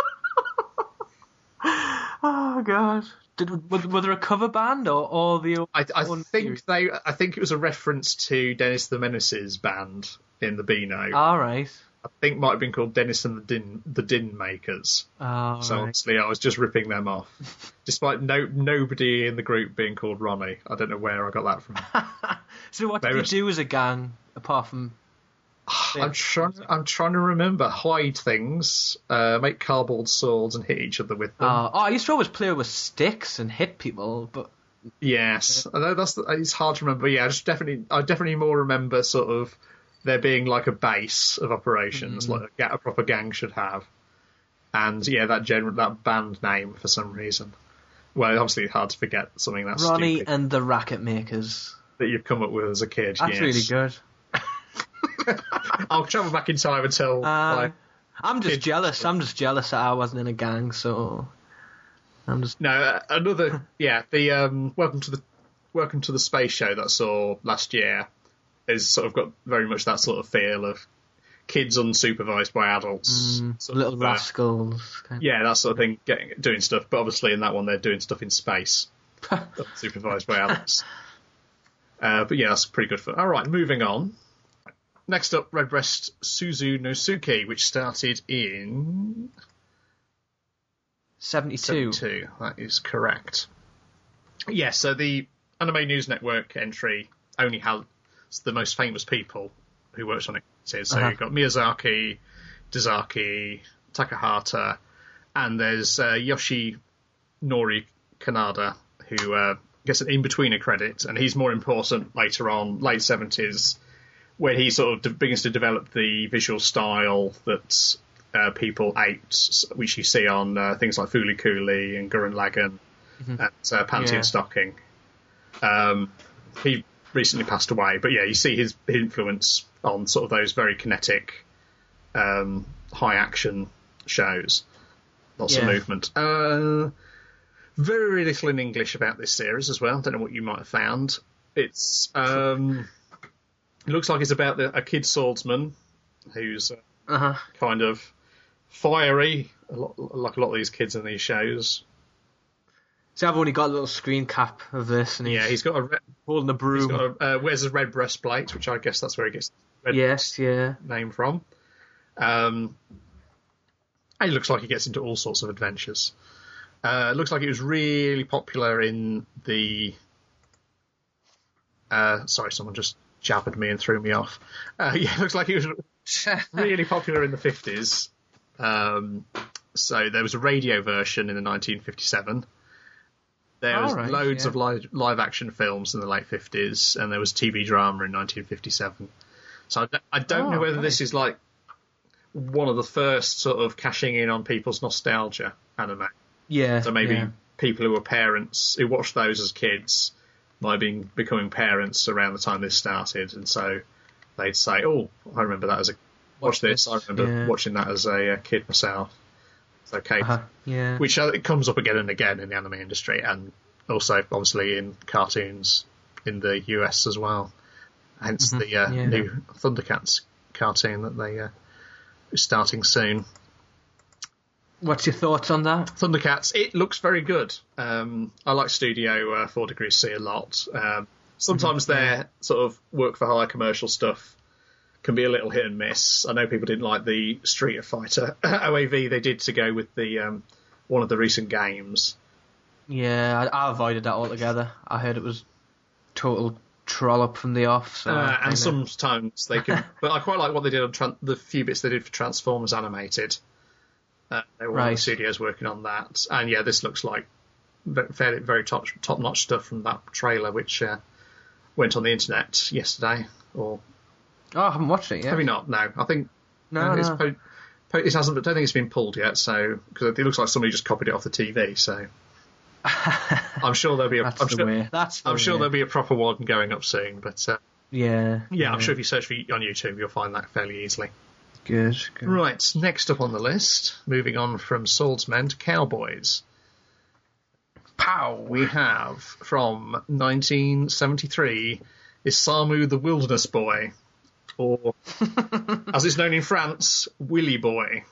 Oh God! Were there a cover band or the? I think it was a reference to Dennis the Menace's band in the Beano. All right. I think it might have been called Dennis and the Din Makers. Oh, so honestly, I was just ripping them off, despite nobody in the group being called Ronnie. I don't know where I got that from. So what did you do as a gang apart from? I'm trying to remember. Hide things, make cardboard swords, and hit each other with them. I used to always play with sticks and hit people, but yes, I know it's hard to remember. But yeah, I definitely more remember sort of there being like a base of operations, like a proper gang should have, and yeah, that band name for some reason. Well, obviously it's hard to forget something that's Ronnie stupid and the Racket Makers that you've come up with as a kid. That's really good. I'll travel back in time until. I'm just jealous. I'm just jealous that I wasn't in a gang, so I'm just. No, another. Yeah, the Welcome to the Space show that I saw last year is sort of got very much that sort of feel of kids unsupervised by adults, little rascals. Yeah, that sort of thing, doing stuff. But obviously, in that one, they're doing stuff in space, supervised by adults. But yeah, that's pretty good fun. All right, moving on. Next up, Redbreast Suzu no Suki, which started in 72. That is correct. Yeah, so the Anime News Network entry only has the most famous people who worked on it. So you've got Miyazaki, Dezaki, Takahata, and there's Yoshinori Kanada, who gets an in-betweener credit, and he's more important later on, late 70s, when he sort of begins to develop the visual style that people aped, which you see on things like Fooly Cooly and Gurren Lagann and Panty and Stocking. He recently passed away, but yeah, you see his influence on sort of those very kinetic, high action shows. Lots of movement. Very little in English about this series as well. Don't know what you might have found. It's It looks like it's about a kid swordsman who's Uh-huh. kind of fiery, like a lot of these kids in these shows. So I've only got a little screen cap of this, and Yeah, he's got a holding a broom. wears a red breastplate, which I guess that's where he gets the red Yes, yeah. name from. And he looks like he gets into all sorts of adventures. It looks like it was really popular in the... sorry, someone just jabbered me and threw me off. It looks like it was really popular in the 50s. So there was a radio version in the 1957. There was loads of live action films in the late 50s, and there was TV drama in 1957. So I don't know whether this is like one of the first sort of cashing in on people's nostalgia anime. Yeah. So maybe people who were parents, who watched those as kids, might have been becoming parents around the time this started, and so they'd say, "Oh, I remember that as a watch this. I remember watching that as a kid myself." It's okay, which it comes up again and again in the anime industry, and also obviously in cartoons in the US as well. Hence the new Thundercats cartoon that they are starting soon. What's your thoughts on that? Thundercats, it looks very good. I like Studio 4 Degrees C a lot. Sometimes their sort of work for hire commercial stuff can be a little hit and miss. I know people didn't like the Street Fighter OAV they did to go with the one of the recent games. Yeah, I avoided that altogether. I heard it was total trollop from the off. So and sometimes they can... But I quite like what they did on the few bits they did for Transformers Animated. They were one of the studios working on that. And yeah, this looks like very top-notch stuff from that trailer, which went on the internet yesterday. Or I haven't watched it yet. Have you not? No. I think... No. It hasn't... I don't think it's been pulled yet, so... Because it looks like somebody just copied it off the TV, so... I'm sure there'll be a... I'm sure there'll be a proper one going up soon, but... Yeah, I'm sure if you search for on YouTube, you'll find that fairly easily. Good. Right, next up on the list, moving on from swordsmen to cowboys. Pow! We have, from 1973, Isamu the Wilderness Boy, or, as it's known in France, Willy Boy.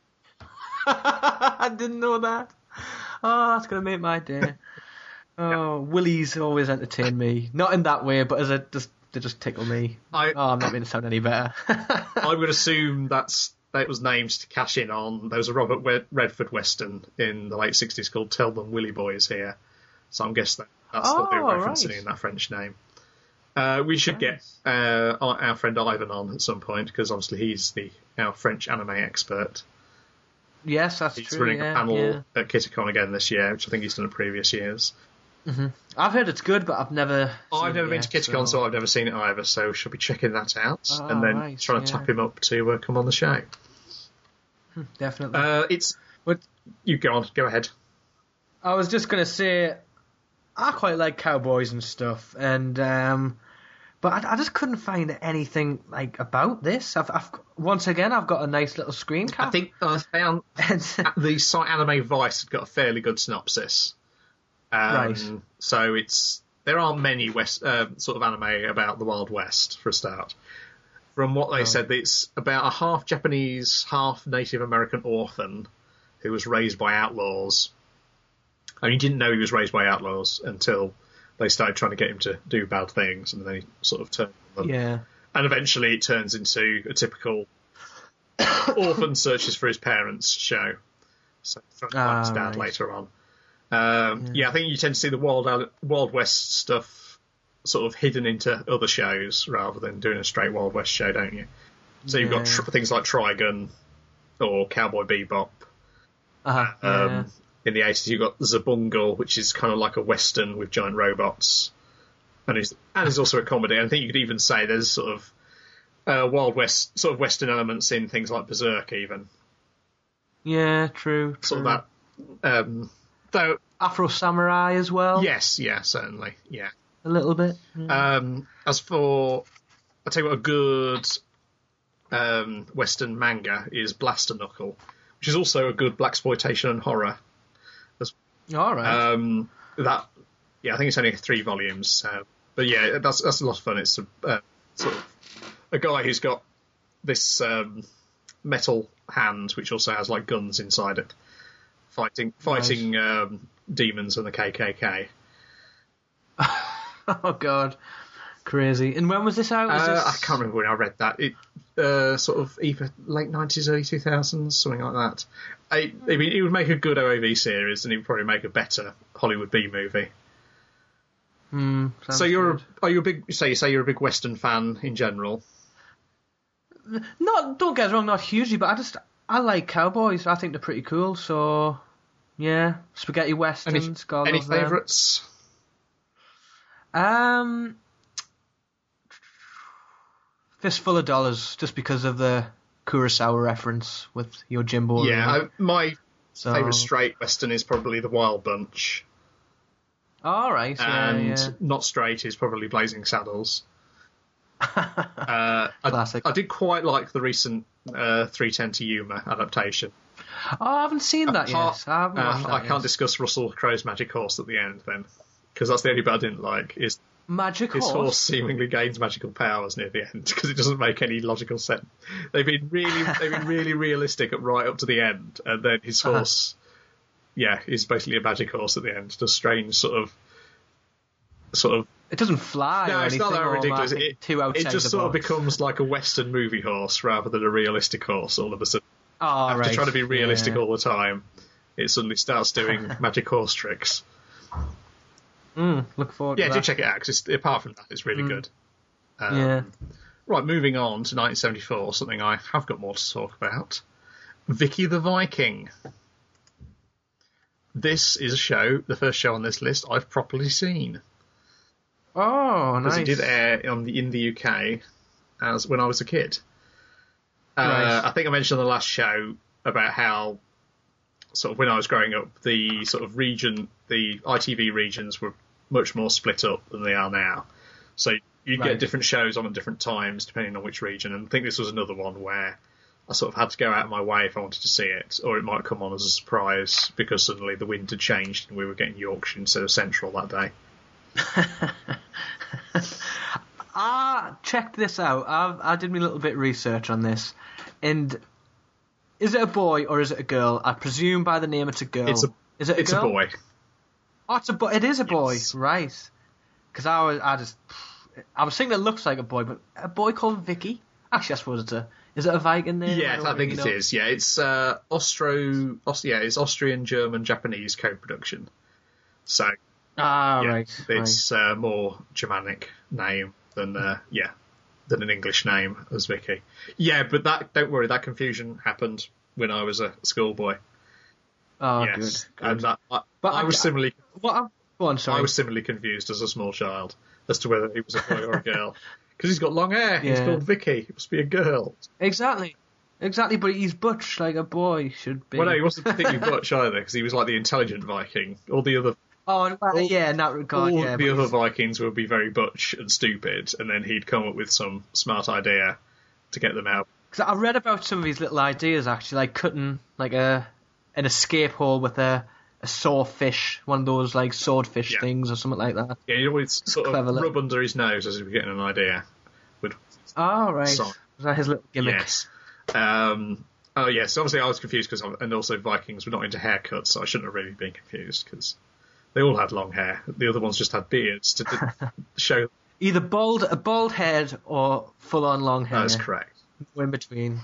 I didn't know that. Oh, that's going to make my day. Oh, Willies always entertain me. Not in that way, but they just tickle me. I'm not going to sound any better. I would assume that was named to cash in on... There was a Robert Redford Western in the late 60s called Tell Them Willy Boy is Here. So I'm guessing that's what they were referencing in that French name. We should get our friend Ivan on at some point, because obviously he's our French anime expert. Yes, that's true. He's running a panel at Kitacon again this year, which I think he's done in previous years. Mm-hmm. I've heard it's good, but I've never been to Kitacon, so I've never seen it either, so she'll be checking that out, and then trying to tap him up to come on the show. Definitely. You go ahead. I was just going to say, I quite like cowboys and stuff, and but I just couldn't find anything like about this. I've got a nice little screen cap. I think I found the site Anime Vice had got a fairly good synopsis. Right. So there aren't many sort of anime about the Wild West for a start. From what they said, it's about a half Japanese, half Native American orphan who was raised by outlaws. And you didn't know he was raised by outlaws until they started trying to get him to do bad things, and then he sort of turned on them. Yeah. And eventually it turns into a typical orphan searches for his parents show. So trying to find his dad later on. I think you tend to see the Wild West stuff sort of hidden into other shows rather than doing a straight Wild West show, don't you? So you've got things like Trigun or Cowboy Bebop. In the 80s, you've got Zabungle, which is kind of like a western with giant robots, and it's also a comedy. And I think you could even say there's sort of Wild West sort of western elements in things like Berserk, even. Yeah, true. Sort of that. Though Afro Samurai as well. Yes, yeah, certainly, yeah. A little bit. Yeah. As for, I'll tell you what, a good western manga is Blaster Knuckle, which is also a good blaxploitation and horror. All right. I think it's only 3 volumes, but yeah, that's a lot of fun. It's sort of a guy who's got this metal hand, which also has like guns inside it, fighting demons and the KKK. Oh God, crazy! And when was this out? I can't remember when I read that. It sort of either late 90s, early 2000s, something like that. I mean, it would make a good OAV series, and it would probably make a better Hollywood B movie. So are you a big? You say you're a big Western fan in general? Don't get us wrong, not hugely, but I like cowboys. I think they're pretty cool. So yeah, spaghetti westerns. Any favourites? Fistful of Dollars, just because of the Kurosawa reference with Yojimbo. Yeah, my favourite straight western is probably The Wild Bunch. All right, and not straight is probably Blazing Saddles. Classic. I did quite like the recent 3:10 to Yuma adaptation. Oh, I haven't seen that yet. I haven't watched that I can't discuss Russell Crowe's magic horse at the end then, because that's the only bit I didn't like. Is his horse seemingly gains magical powers near the end because it doesn't make any logical sense. They've been really realistic right up to the end, and then his horse, is basically a magic horse at the end. Just strange sort of. It doesn't fly. No, or it's anything, not that ridiculous. It just sort of becomes like a Western movie horse rather than a realistic horse. All of a sudden, after trying to be realistic all the time, it suddenly starts doing magic horse tricks. Look forward to that. Yeah, do check it out, because apart from that, it's really good. Right, moving on to 1974, something I have got more to talk about. Vicky the Viking. This is a show, the first show on this list I've properly seen. Oh, nice. Because it did air in the UK when I was a kid. I think I mentioned on the last show about how sort of when I was growing up, the sort of the ITV regions were much more split up than they are now. So you'd get different shows on at different times depending on which region. And I think this was another one where I sort of had to go out of my way if I wanted to see it, or it might come on as a surprise because suddenly the wind had changed and we were getting Yorkshire instead of Central that day. I checked this out. I did my little bit of research on this, and is it a boy or is it a girl? I presume by the name it's a girl. Is it a girl? It's a boy. Oh, it's a boy. It is a boy, yes. Right? Because I was thinking it looks like a boy, but a boy called Vicky. Actually, I suppose is it a Viking name? Yeah, I think it is. Yeah, it's it's Austrian, German, Japanese co-production. So. Right. It's a more Germanic name than an English name as Vicky. Yeah, but don't worry, that confusion happened when I was a schoolboy. Oh, yes. Good. And I was similarly. Go on, sorry. I was similarly confused as a small child as to whether he was a boy or a girl because he's got long hair. He's called Vicky. It must be a girl. Exactly, but he's butch like a boy should be. Well, no, he wasn't particularly butch either because he was like the intelligent Viking. All the other. In that regard, the other Vikings would be very butch and stupid, and then he'd come up with some smart idea to get them out. Because I read about some of his little ideas, actually, like cutting like an escape hole with a sawfish, one of those like swordfish things or something like that. Yeah, he'd always sort of rub under his nose as he was getting an idea. Right. Song. Was that his little gimmick? Yes. Yes, obviously I was confused and also Vikings were not into haircuts, so I shouldn't have really been confused because they all had long hair. The other ones just had beards to show. Either a bald head or full-on long hair. That's correct. No in between.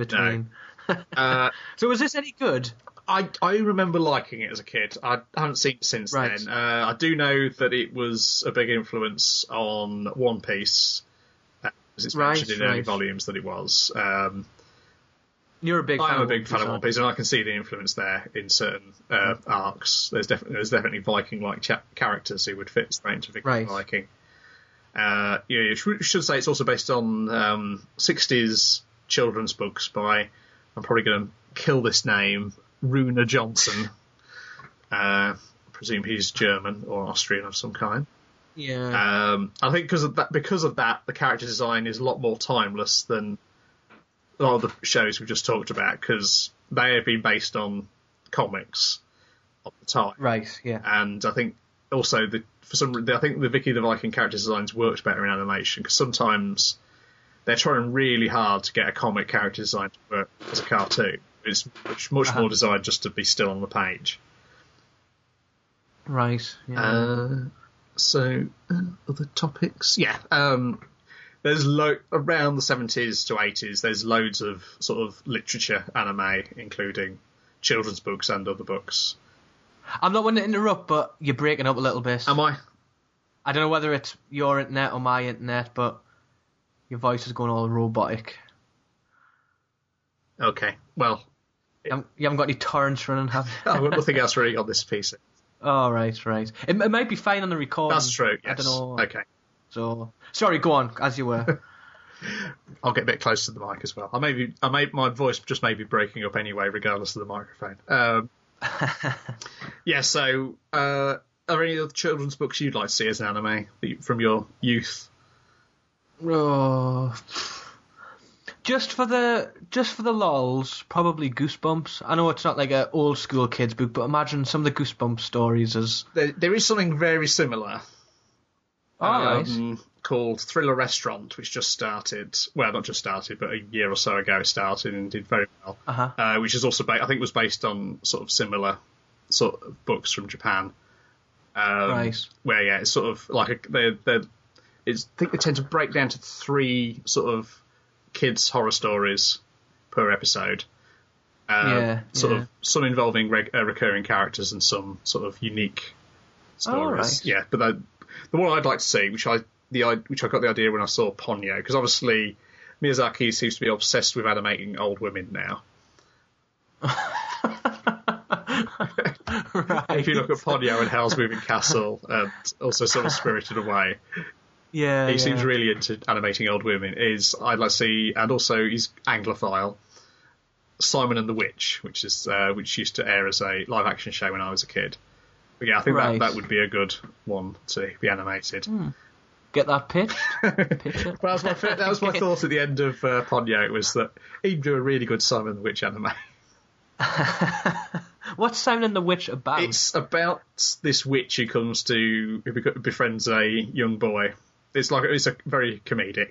No. So was this any good? I remember liking it as a kid. I haven't seen it since then. I do know that it was a big influence on One Piece, as it's mentioned in early volumes that it was. You're a big fan. I'm a big fan of One Piece, and I can see the influence there in certain arcs. There's definitely Viking-like characters who would fit straight into Viking. You should say it's also based on 60s children's books by, I'm probably going to kill this name, Rune Johnson. I presume he's German or Austrian of some kind. Yeah. I think because of that, the character design is a lot more timeless than a lot of the shows we've just talked about, because they have been based on comics at the time. Right, yeah. And I think also I think the Vicky the Viking character designs worked better in animation, because sometimes they're trying really hard to get a comic character design to work as a cartoon. It's much more designed just to be still on the page. Right. Yeah. Other topics? Yeah. There's around the 70s to 80s, there's loads of sort of literature anime, including children's books and other books. I'm not wanting to interrupt, but you're breaking up a little bit. Am I? I don't know whether it's your internet or my internet, but your voice is going all robotic. Okay, well... You haven't got any torrents running, have you? I've got nothing else running on this PC. Oh, right. It might be fine on the recording. That's true, yes. I don't know. Okay. So, sorry, go on, as you were. I'll get a bit closer to the mic as well. My voice just may be breaking up anyway, regardless of the microphone. Yeah, so, are there any other children's books you'd like to see as an anime from your youth? Oh, just for the lols, probably Goosebumps. I know it's not like an old school kids book, but imagine some of the Goosebumps stories as... There is something very similar. Right. Called Thriller Restaurant, which just started. Well, not just started, but a year or so ago it started and did very well. Which is also, I think, was based on sort of similar sort of books from Japan. Right. Where it's sort of like I think they tend to break down to 3 sort of kids' horror stories per episode. Sort of some involving recurring characters and some sort of unique stories. Right. Yeah, but the one I'd like to see, which I got the idea when I saw Ponyo, because obviously Miyazaki seems to be obsessed with animating old women now. Right. If you look at Ponyo and Howl's Moving Castle, and also sort of Spirited Away, he seems really into animating old women. I'd like to see, and also he's Anglophile, Simon and the Witch, which used to air as a live action show when I was a kid. But yeah, I think that would be a good one to be animated. Get that pitched? Well, that was my thought at the end of Ponyo. It was that he'd do a really good Simon and the Witch anime. What's Simon and the Witch about? It's about this witch who befriends a young boy. It's a very comedic.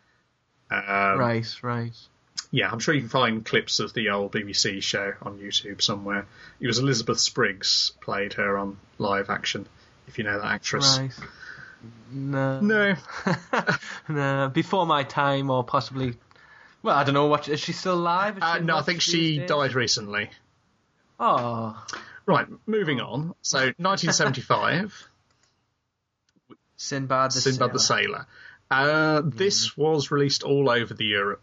Right. Yeah, I'm sure you can find clips of the old BBC show on YouTube somewhere. It was Elizabeth Spriggs played her on live action, if you know that actress. Right. No. No, before my time, or possibly... Well, I don't know, is she still alive? No, I think she died recently. Oh. Right, moving on. So, 1975. Sinbad the Sailor. This was released all over Europe.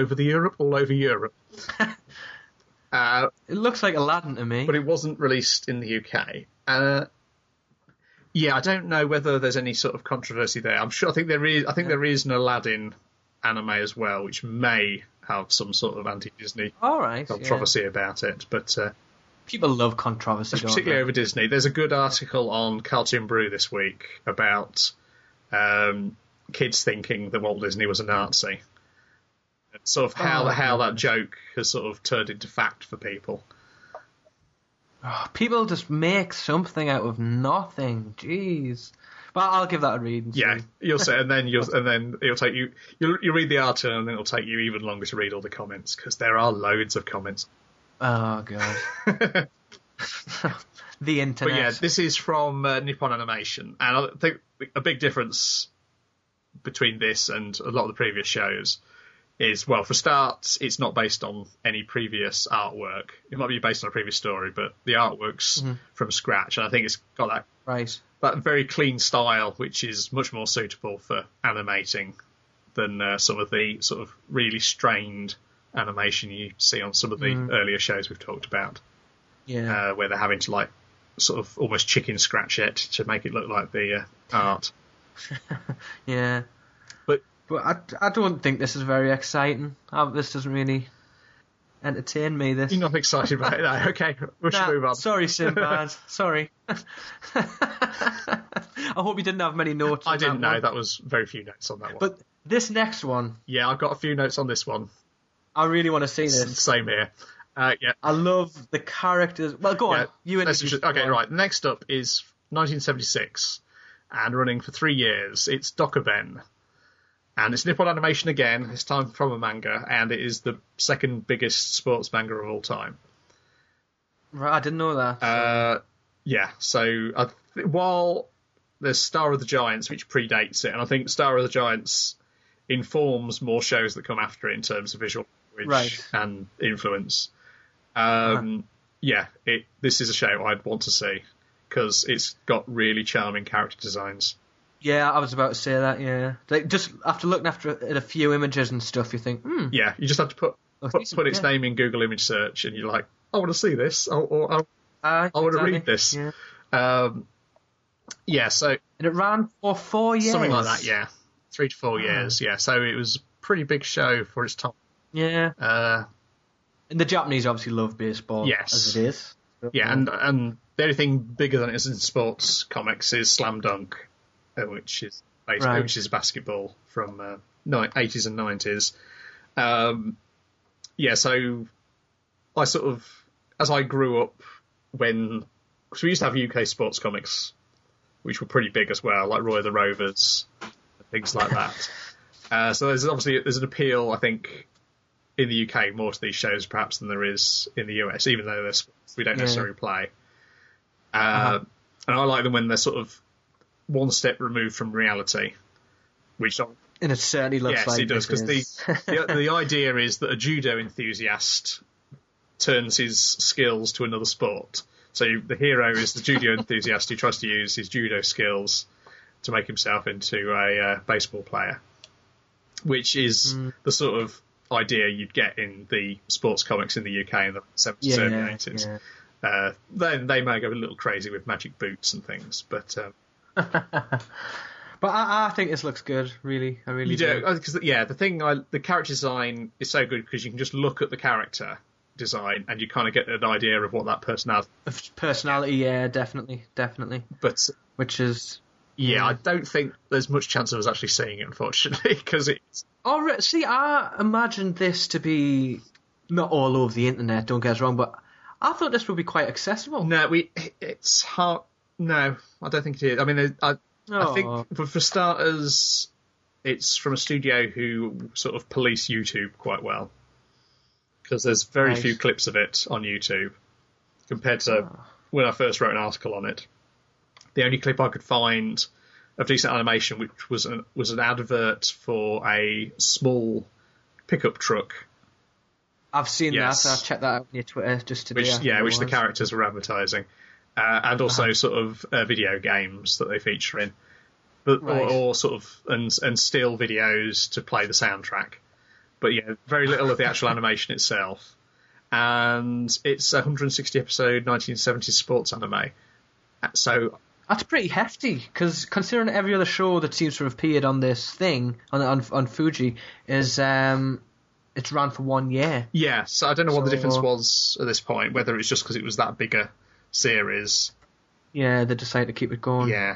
It looks like Aladdin to me. But it wasn't released in the UK. Yeah, I don't know whether there's any sort of controversy there. I think there is. I think there is an Aladdin anime as well, which may have some sort of anti-Disney controversy about it. But people love controversy, particularly over Disney. There's a good article on Cartoon Brew this week about kids thinking that Walt Disney was a Nazi. Sort of how that joke has sort of turned into fact for people. Oh, people just make something out of nothing. Jeez. But I'll give that a read. Yeah, you'll say, and then it'll take you. You'll read the article, and then it'll take you even longer to read all the comments because there are loads of comments. Oh god. The internet. But yeah, this is from Nippon Animation, and I think a big difference between this and a lot of the previous shows is, well, for starts, it's not based on any previous artwork. It might be based on a previous story, but the artwork's from scratch, and I think it's got that very clean style, which is much more suitable for animating than some of the sort of really strained animation you see on some of the earlier shows we've talked about. Yeah, where they're having to like sort of almost chicken scratch it to make it look like the art. Yeah. But I don't think this is very exciting. This doesn't really entertain me. This. You're not excited about it, no? Okay, we should move on. Sorry, Sinbad. Sorry. I hope you didn't have many notes. I didn't know. That was very few notes on that one. But this next one. Yeah, I've got a few notes on this one. I really want to see this. Same here. Yeah. I love the characters. Well, go on. You Okay, right. Next up is 1976, and running for 3 years. It's Dokuben. And it's Nippon Animation again, this time from a manga, and it is the second biggest sports manga of all time. Right, I didn't know that. So while there's Star of the Giants, which predates it, and I think Star of the Giants informs more shows that come after it in terms of visual language and influence. This is a show I'd want to see, because it's got really charming character designs. Yeah, I was about to say that, yeah. Like, just after looking at a few images and stuff, you think, Yeah, you just have to put its name in Google image search, and you're like, I want to see this, or I want to read this. Yeah. So... And it ran for 4 years. Something like that, yeah. 3 to 4 years, yeah. So it was a pretty big show for its time. Yeah. And the Japanese obviously love baseball, as it is. Yeah, and the only thing bigger than it is in sports comics is Slam Dunk, which is basketball from 80s and 90s. So I sort of, as I grew up, because we used to have UK sports comics, which were pretty big as well, like Roy of the Rovers, things like that. So there's an appeal, I think, in the UK more to these shows perhaps than there is in the US, even though we don't necessarily play. And I like them when they're sort of one step removed from reality, which and it certainly looks like it does, because the idea is that a judo enthusiast turns his skills to another sport. So the hero is the judo enthusiast who tries to use his judo skills to make himself into a baseball player, which is the sort of idea you'd get in the sports comics in the UK in the 70s, early 80s. Yeah. Then they may go a little crazy with magic boots and things, but... But I think this looks good, really. I really do. Because the character design is so good because you can just look at the character design and you kind of get an idea of what that personality. Yeah, definitely. But which is I don't think there's much chance of us actually seeing it, unfortunately, because it's. Oh, see, I imagined this to be not all over the internet. Don't get us wrong, but I thought this would be quite accessible. No, it's hard. No, I don't think it is. I mean, I think for starters, it's from a studio who sort of police YouTube quite well, because there's very few clips of it on YouTube compared to when I first wrote an article on it. The only clip I could find of decent animation, which was an advert for a small pickup truck. I've seen that. I've checked that out on your Twitter just today. Which the characters were advertising. And also sort of video games that they feature in, or sort of and still videos to play the soundtrack. But very little of the actual animation itself. And it's a 160 episode 1970s sports anime. So that's pretty hefty, because considering every other show that seems to have appeared on this thing on Fuji is it's ran for 1 year. Yeah, so I don't know what the difference was at this point, whether it's just because it was that bigger series. Yeah, they decided to keep it going. Yeah.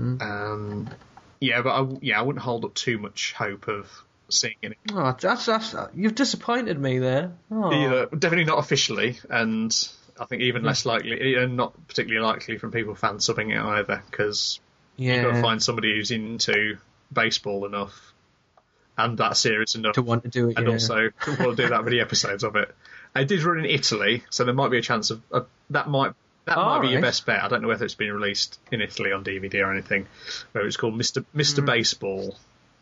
But I wouldn't hold up too much hope of seeing it. Oh, that's you've disappointed me there. Oh. Definitely not officially, and I think even less likely, and not particularly likely from people fan subbing it either, because you've got to find somebody who's into baseball enough and that series enough to want to do it, and also want to do that many episodes of it. It did run in Italy, so there might be a chance of that might be your best bet. I don't know whether it's been released in Italy on DVD or anything. But it's called Mr. Baseball.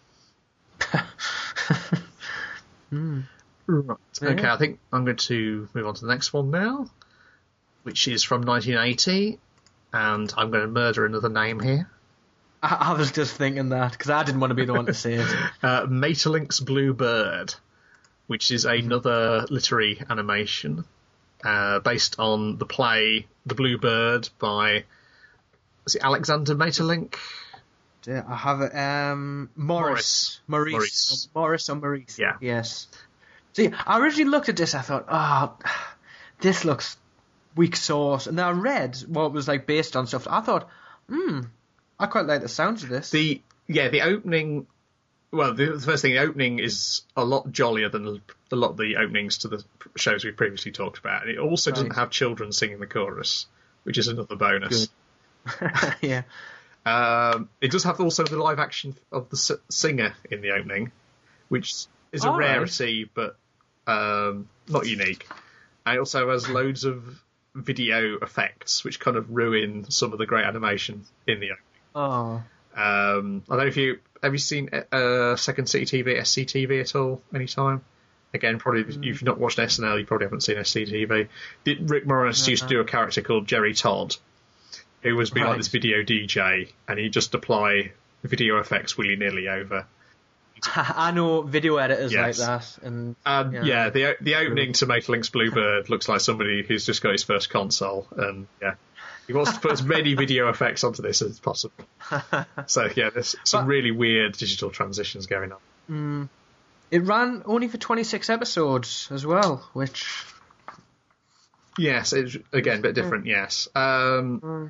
Right. Okay, I think I'm going to move on to the next one now, which is from 1980, and I'm going to murder another name here. I was just thinking that, because I didn't want to be the one to say it. Maeterlinck's Blue Bird, which is another literary animation based on the play The Blue Bird by, is it Alexander Maeterlinck? Yeah, I have it. Maurice. Yeah. Yes. See, I originally looked at this, I thought, this looks weak sauce. And then I read what it was like based on stuff. I thought, I quite like the sounds of this. The opening. Well, the first thing, the opening is a lot jollier than a lot of the openings to the shows we've previously talked about. And it also doesn't have children singing the chorus, which is another bonus. Good. Yeah. It does have also the live action of the singer in the opening, which is a rarity, but not unique. And it also has loads of video effects, which kind of ruin some of the great animation in the opening. Oh. I don't know if have you seen Second City TV, SCTV at all, anytime? Again, probably if you've not watched SNL, you probably haven't seen SCTV. Rick Moranis used to do a character called Jerry Todd, who was like this video DJ, and he'd just apply video effects willy-nilly over. I know video editors like that. And the opening to Metalink's Bluebird looks like somebody who's just got his first console, and he wants to put as many video effects onto this as possible. So there's some really weird digital transitions going on. It ran only for 26 episodes as well, which... Yes, it's again a bit different. Yes, I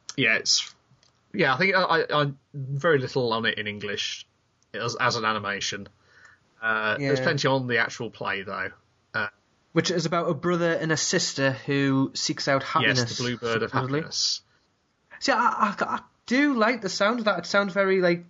think I very little on it in English as an animation. There's plenty on the actual play though, which is about a brother and a sister who seeks out happiness. Yes, the Bluebird of Happiness. See, I do like the sound of that. It sounds very like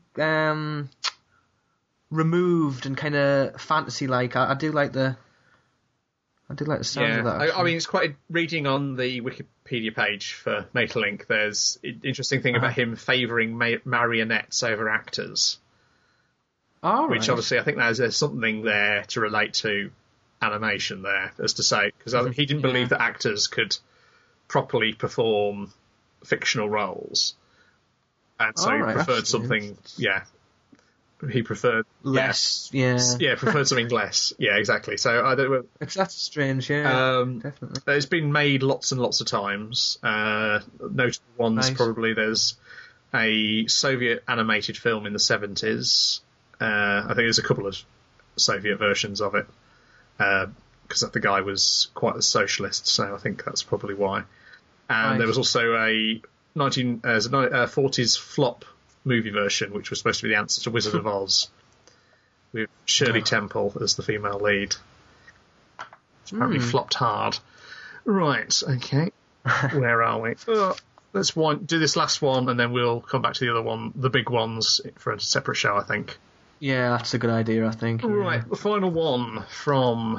removed and kind of fantasy-like. I do like the sound of that. I mean, it's quite reading on the Wikipedia page for Metalink. There's an interesting thing about him favouring marionettes over actors. Which obviously I think there's something there to relate to animation there, as to say, because he didn't believe that actors could properly perform fictional roles, and so he preferred something. He preferred less. Preferred something less. Yeah, exactly. So I don't. That's strange. Definitely. It's been made lots and lots of times. Notable ones probably. There's a Soviet animated film in the 70s. I think there's a couple of Soviet versions of it, because the guy was quite a socialist, so I think that's probably why. And there was also a 40s flop movie version, which was supposed to be the answer to Wizard of Oz, with Shirley Temple as the female lead. Which apparently flopped hard. Right, okay. Where are we? Let's do this last one, and then we'll come back to the other one, the big ones, for a separate show, I think. Yeah, that's a good idea, I think. Right, the final one from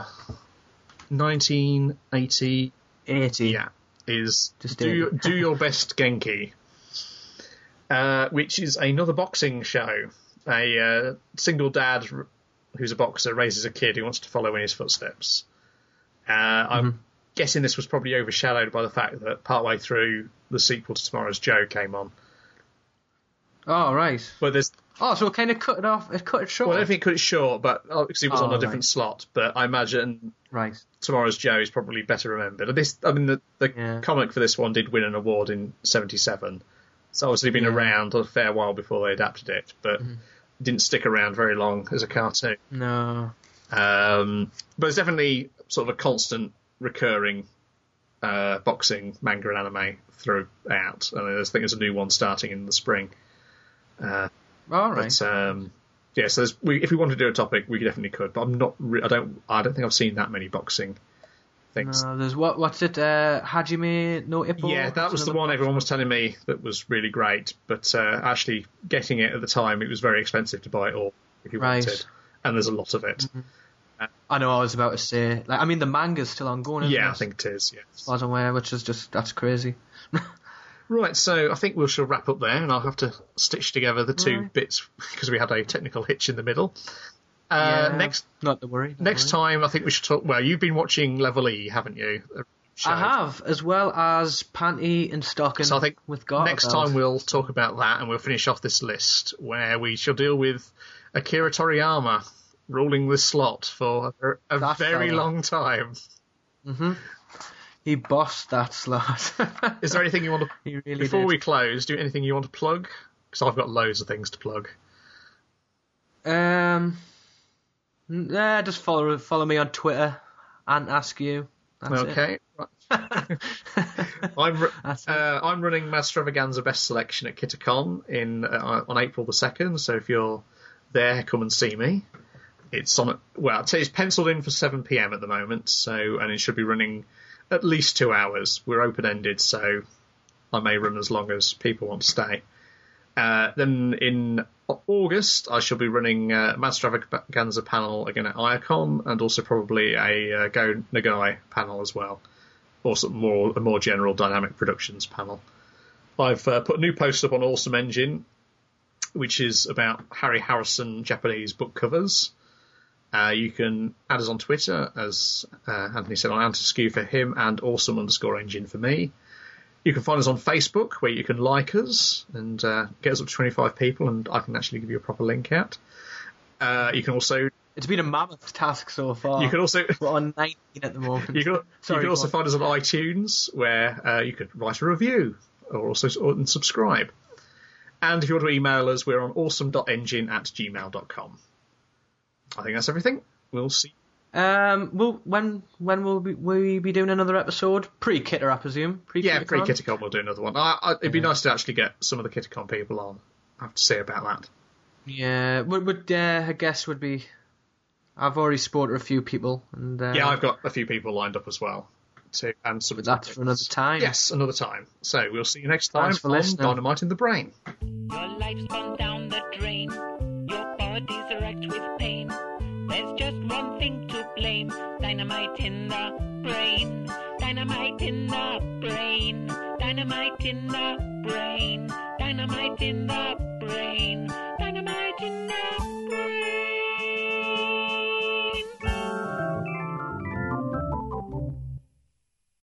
1980. 80. Yeah, is Do Your Best Genki, which is another boxing show. A single dad who's a boxer raises a kid who wants to follow in his footsteps. I'm guessing this was probably overshadowed by the fact that partway through the sequel to Tomorrow's Joe came on. Oh, right. But there's... so it kind of cut it off. It cut it short. Well, I don't think it cut it short, but because it was on a different slot. But I imagine Tomorrow's Joe is probably better remembered. The comic for this one did win an award in '77. It's obviously been around a fair while before they adapted it, but didn't stick around very long as a cartoon. No. But it's definitely sort of a constant recurring boxing manga and anime throughout. And I think there's a new one starting in the spring. All right. But, so if we wanted to do a topic, we definitely could. But I'm not. I don't think I've seen that many boxing things. No, there's what's it? Hajime no Ippo. Yeah, that was the one everyone was telling me that was really great. But actually getting it at the time, it was very expensive to buy it all if you wanted. And there's a lot of it. I know. I was about to say. The manga's still ongoing. Isn't it? I think it is. Yes. As far as I'm aware, which is that's crazy. Right, so I think we shall wrap up there, and I'll have to stitch together the two bits because we had a technical hitch in the middle. Next, not to worry. Next time, I think we should talk. Well, you've been watching Level E, haven't you? I have, as well as Panty and Stocking. So I think with Garterbelt. Next time we'll talk about that, and we'll finish off this list where we shall deal with Akira Toriyama ruling this slot for a very long time. Mm-hmm. He bossed that slot. Is there anything you want to... He really Before did. we close, do anything you want to plug? Because I've got loads of things to plug. Just follow me on Twitter and ask you. That's okay. Right. I'm running Mastravaganza Best Selection at Kitacon on April the 2nd, so if you're there, come and see me. It's it's penciled in for 7 p.m. at the moment, and it should be running at least 2 hours. We're open-ended, so I may run as long as people want to stay. Then in August, I shall be running a Mad Stravaganza panel again at IACON, and also probably a Go Nagai panel as well. Also a more general dynamic productions panel. I've put a new post up on Awesome Engine, which is about Harry Harrison Japanese book covers. You can add us on Twitter, as Anthony said, on Antiskew for him and awesome_engine for me. You can find us on Facebook, where you can like us and get us up to 25 people, and I can actually give you a proper link out. You can also... It's been a mammoth task so far. You can also... We're on 19 at the moment. You can also find us on iTunes, where you could write a review or subscribe. And if you want to email us, we're on awesome.engine@gmail.com. I think that's everything. We'll see. When will we be doing another episode? Pre-Kitter, I presume. Pre-Kittercon we'll do another one. It'd be nice to actually get some of the Kittercon people on. I have to say about that. Yeah, a guest would be... I've already spoken to a few people. And I've got a few people lined up as well. But that's for another time. Yes, another time. So we'll see you next time Thanks for listening. Dynamite in the Brain. Your life's gone down the drain. Your body's wrecked with pain. There's just one thing to blame. Dynamite in the brain. Dynamite in the brain. Dynamite in the brain. Dynamite in the brain. Dynamite.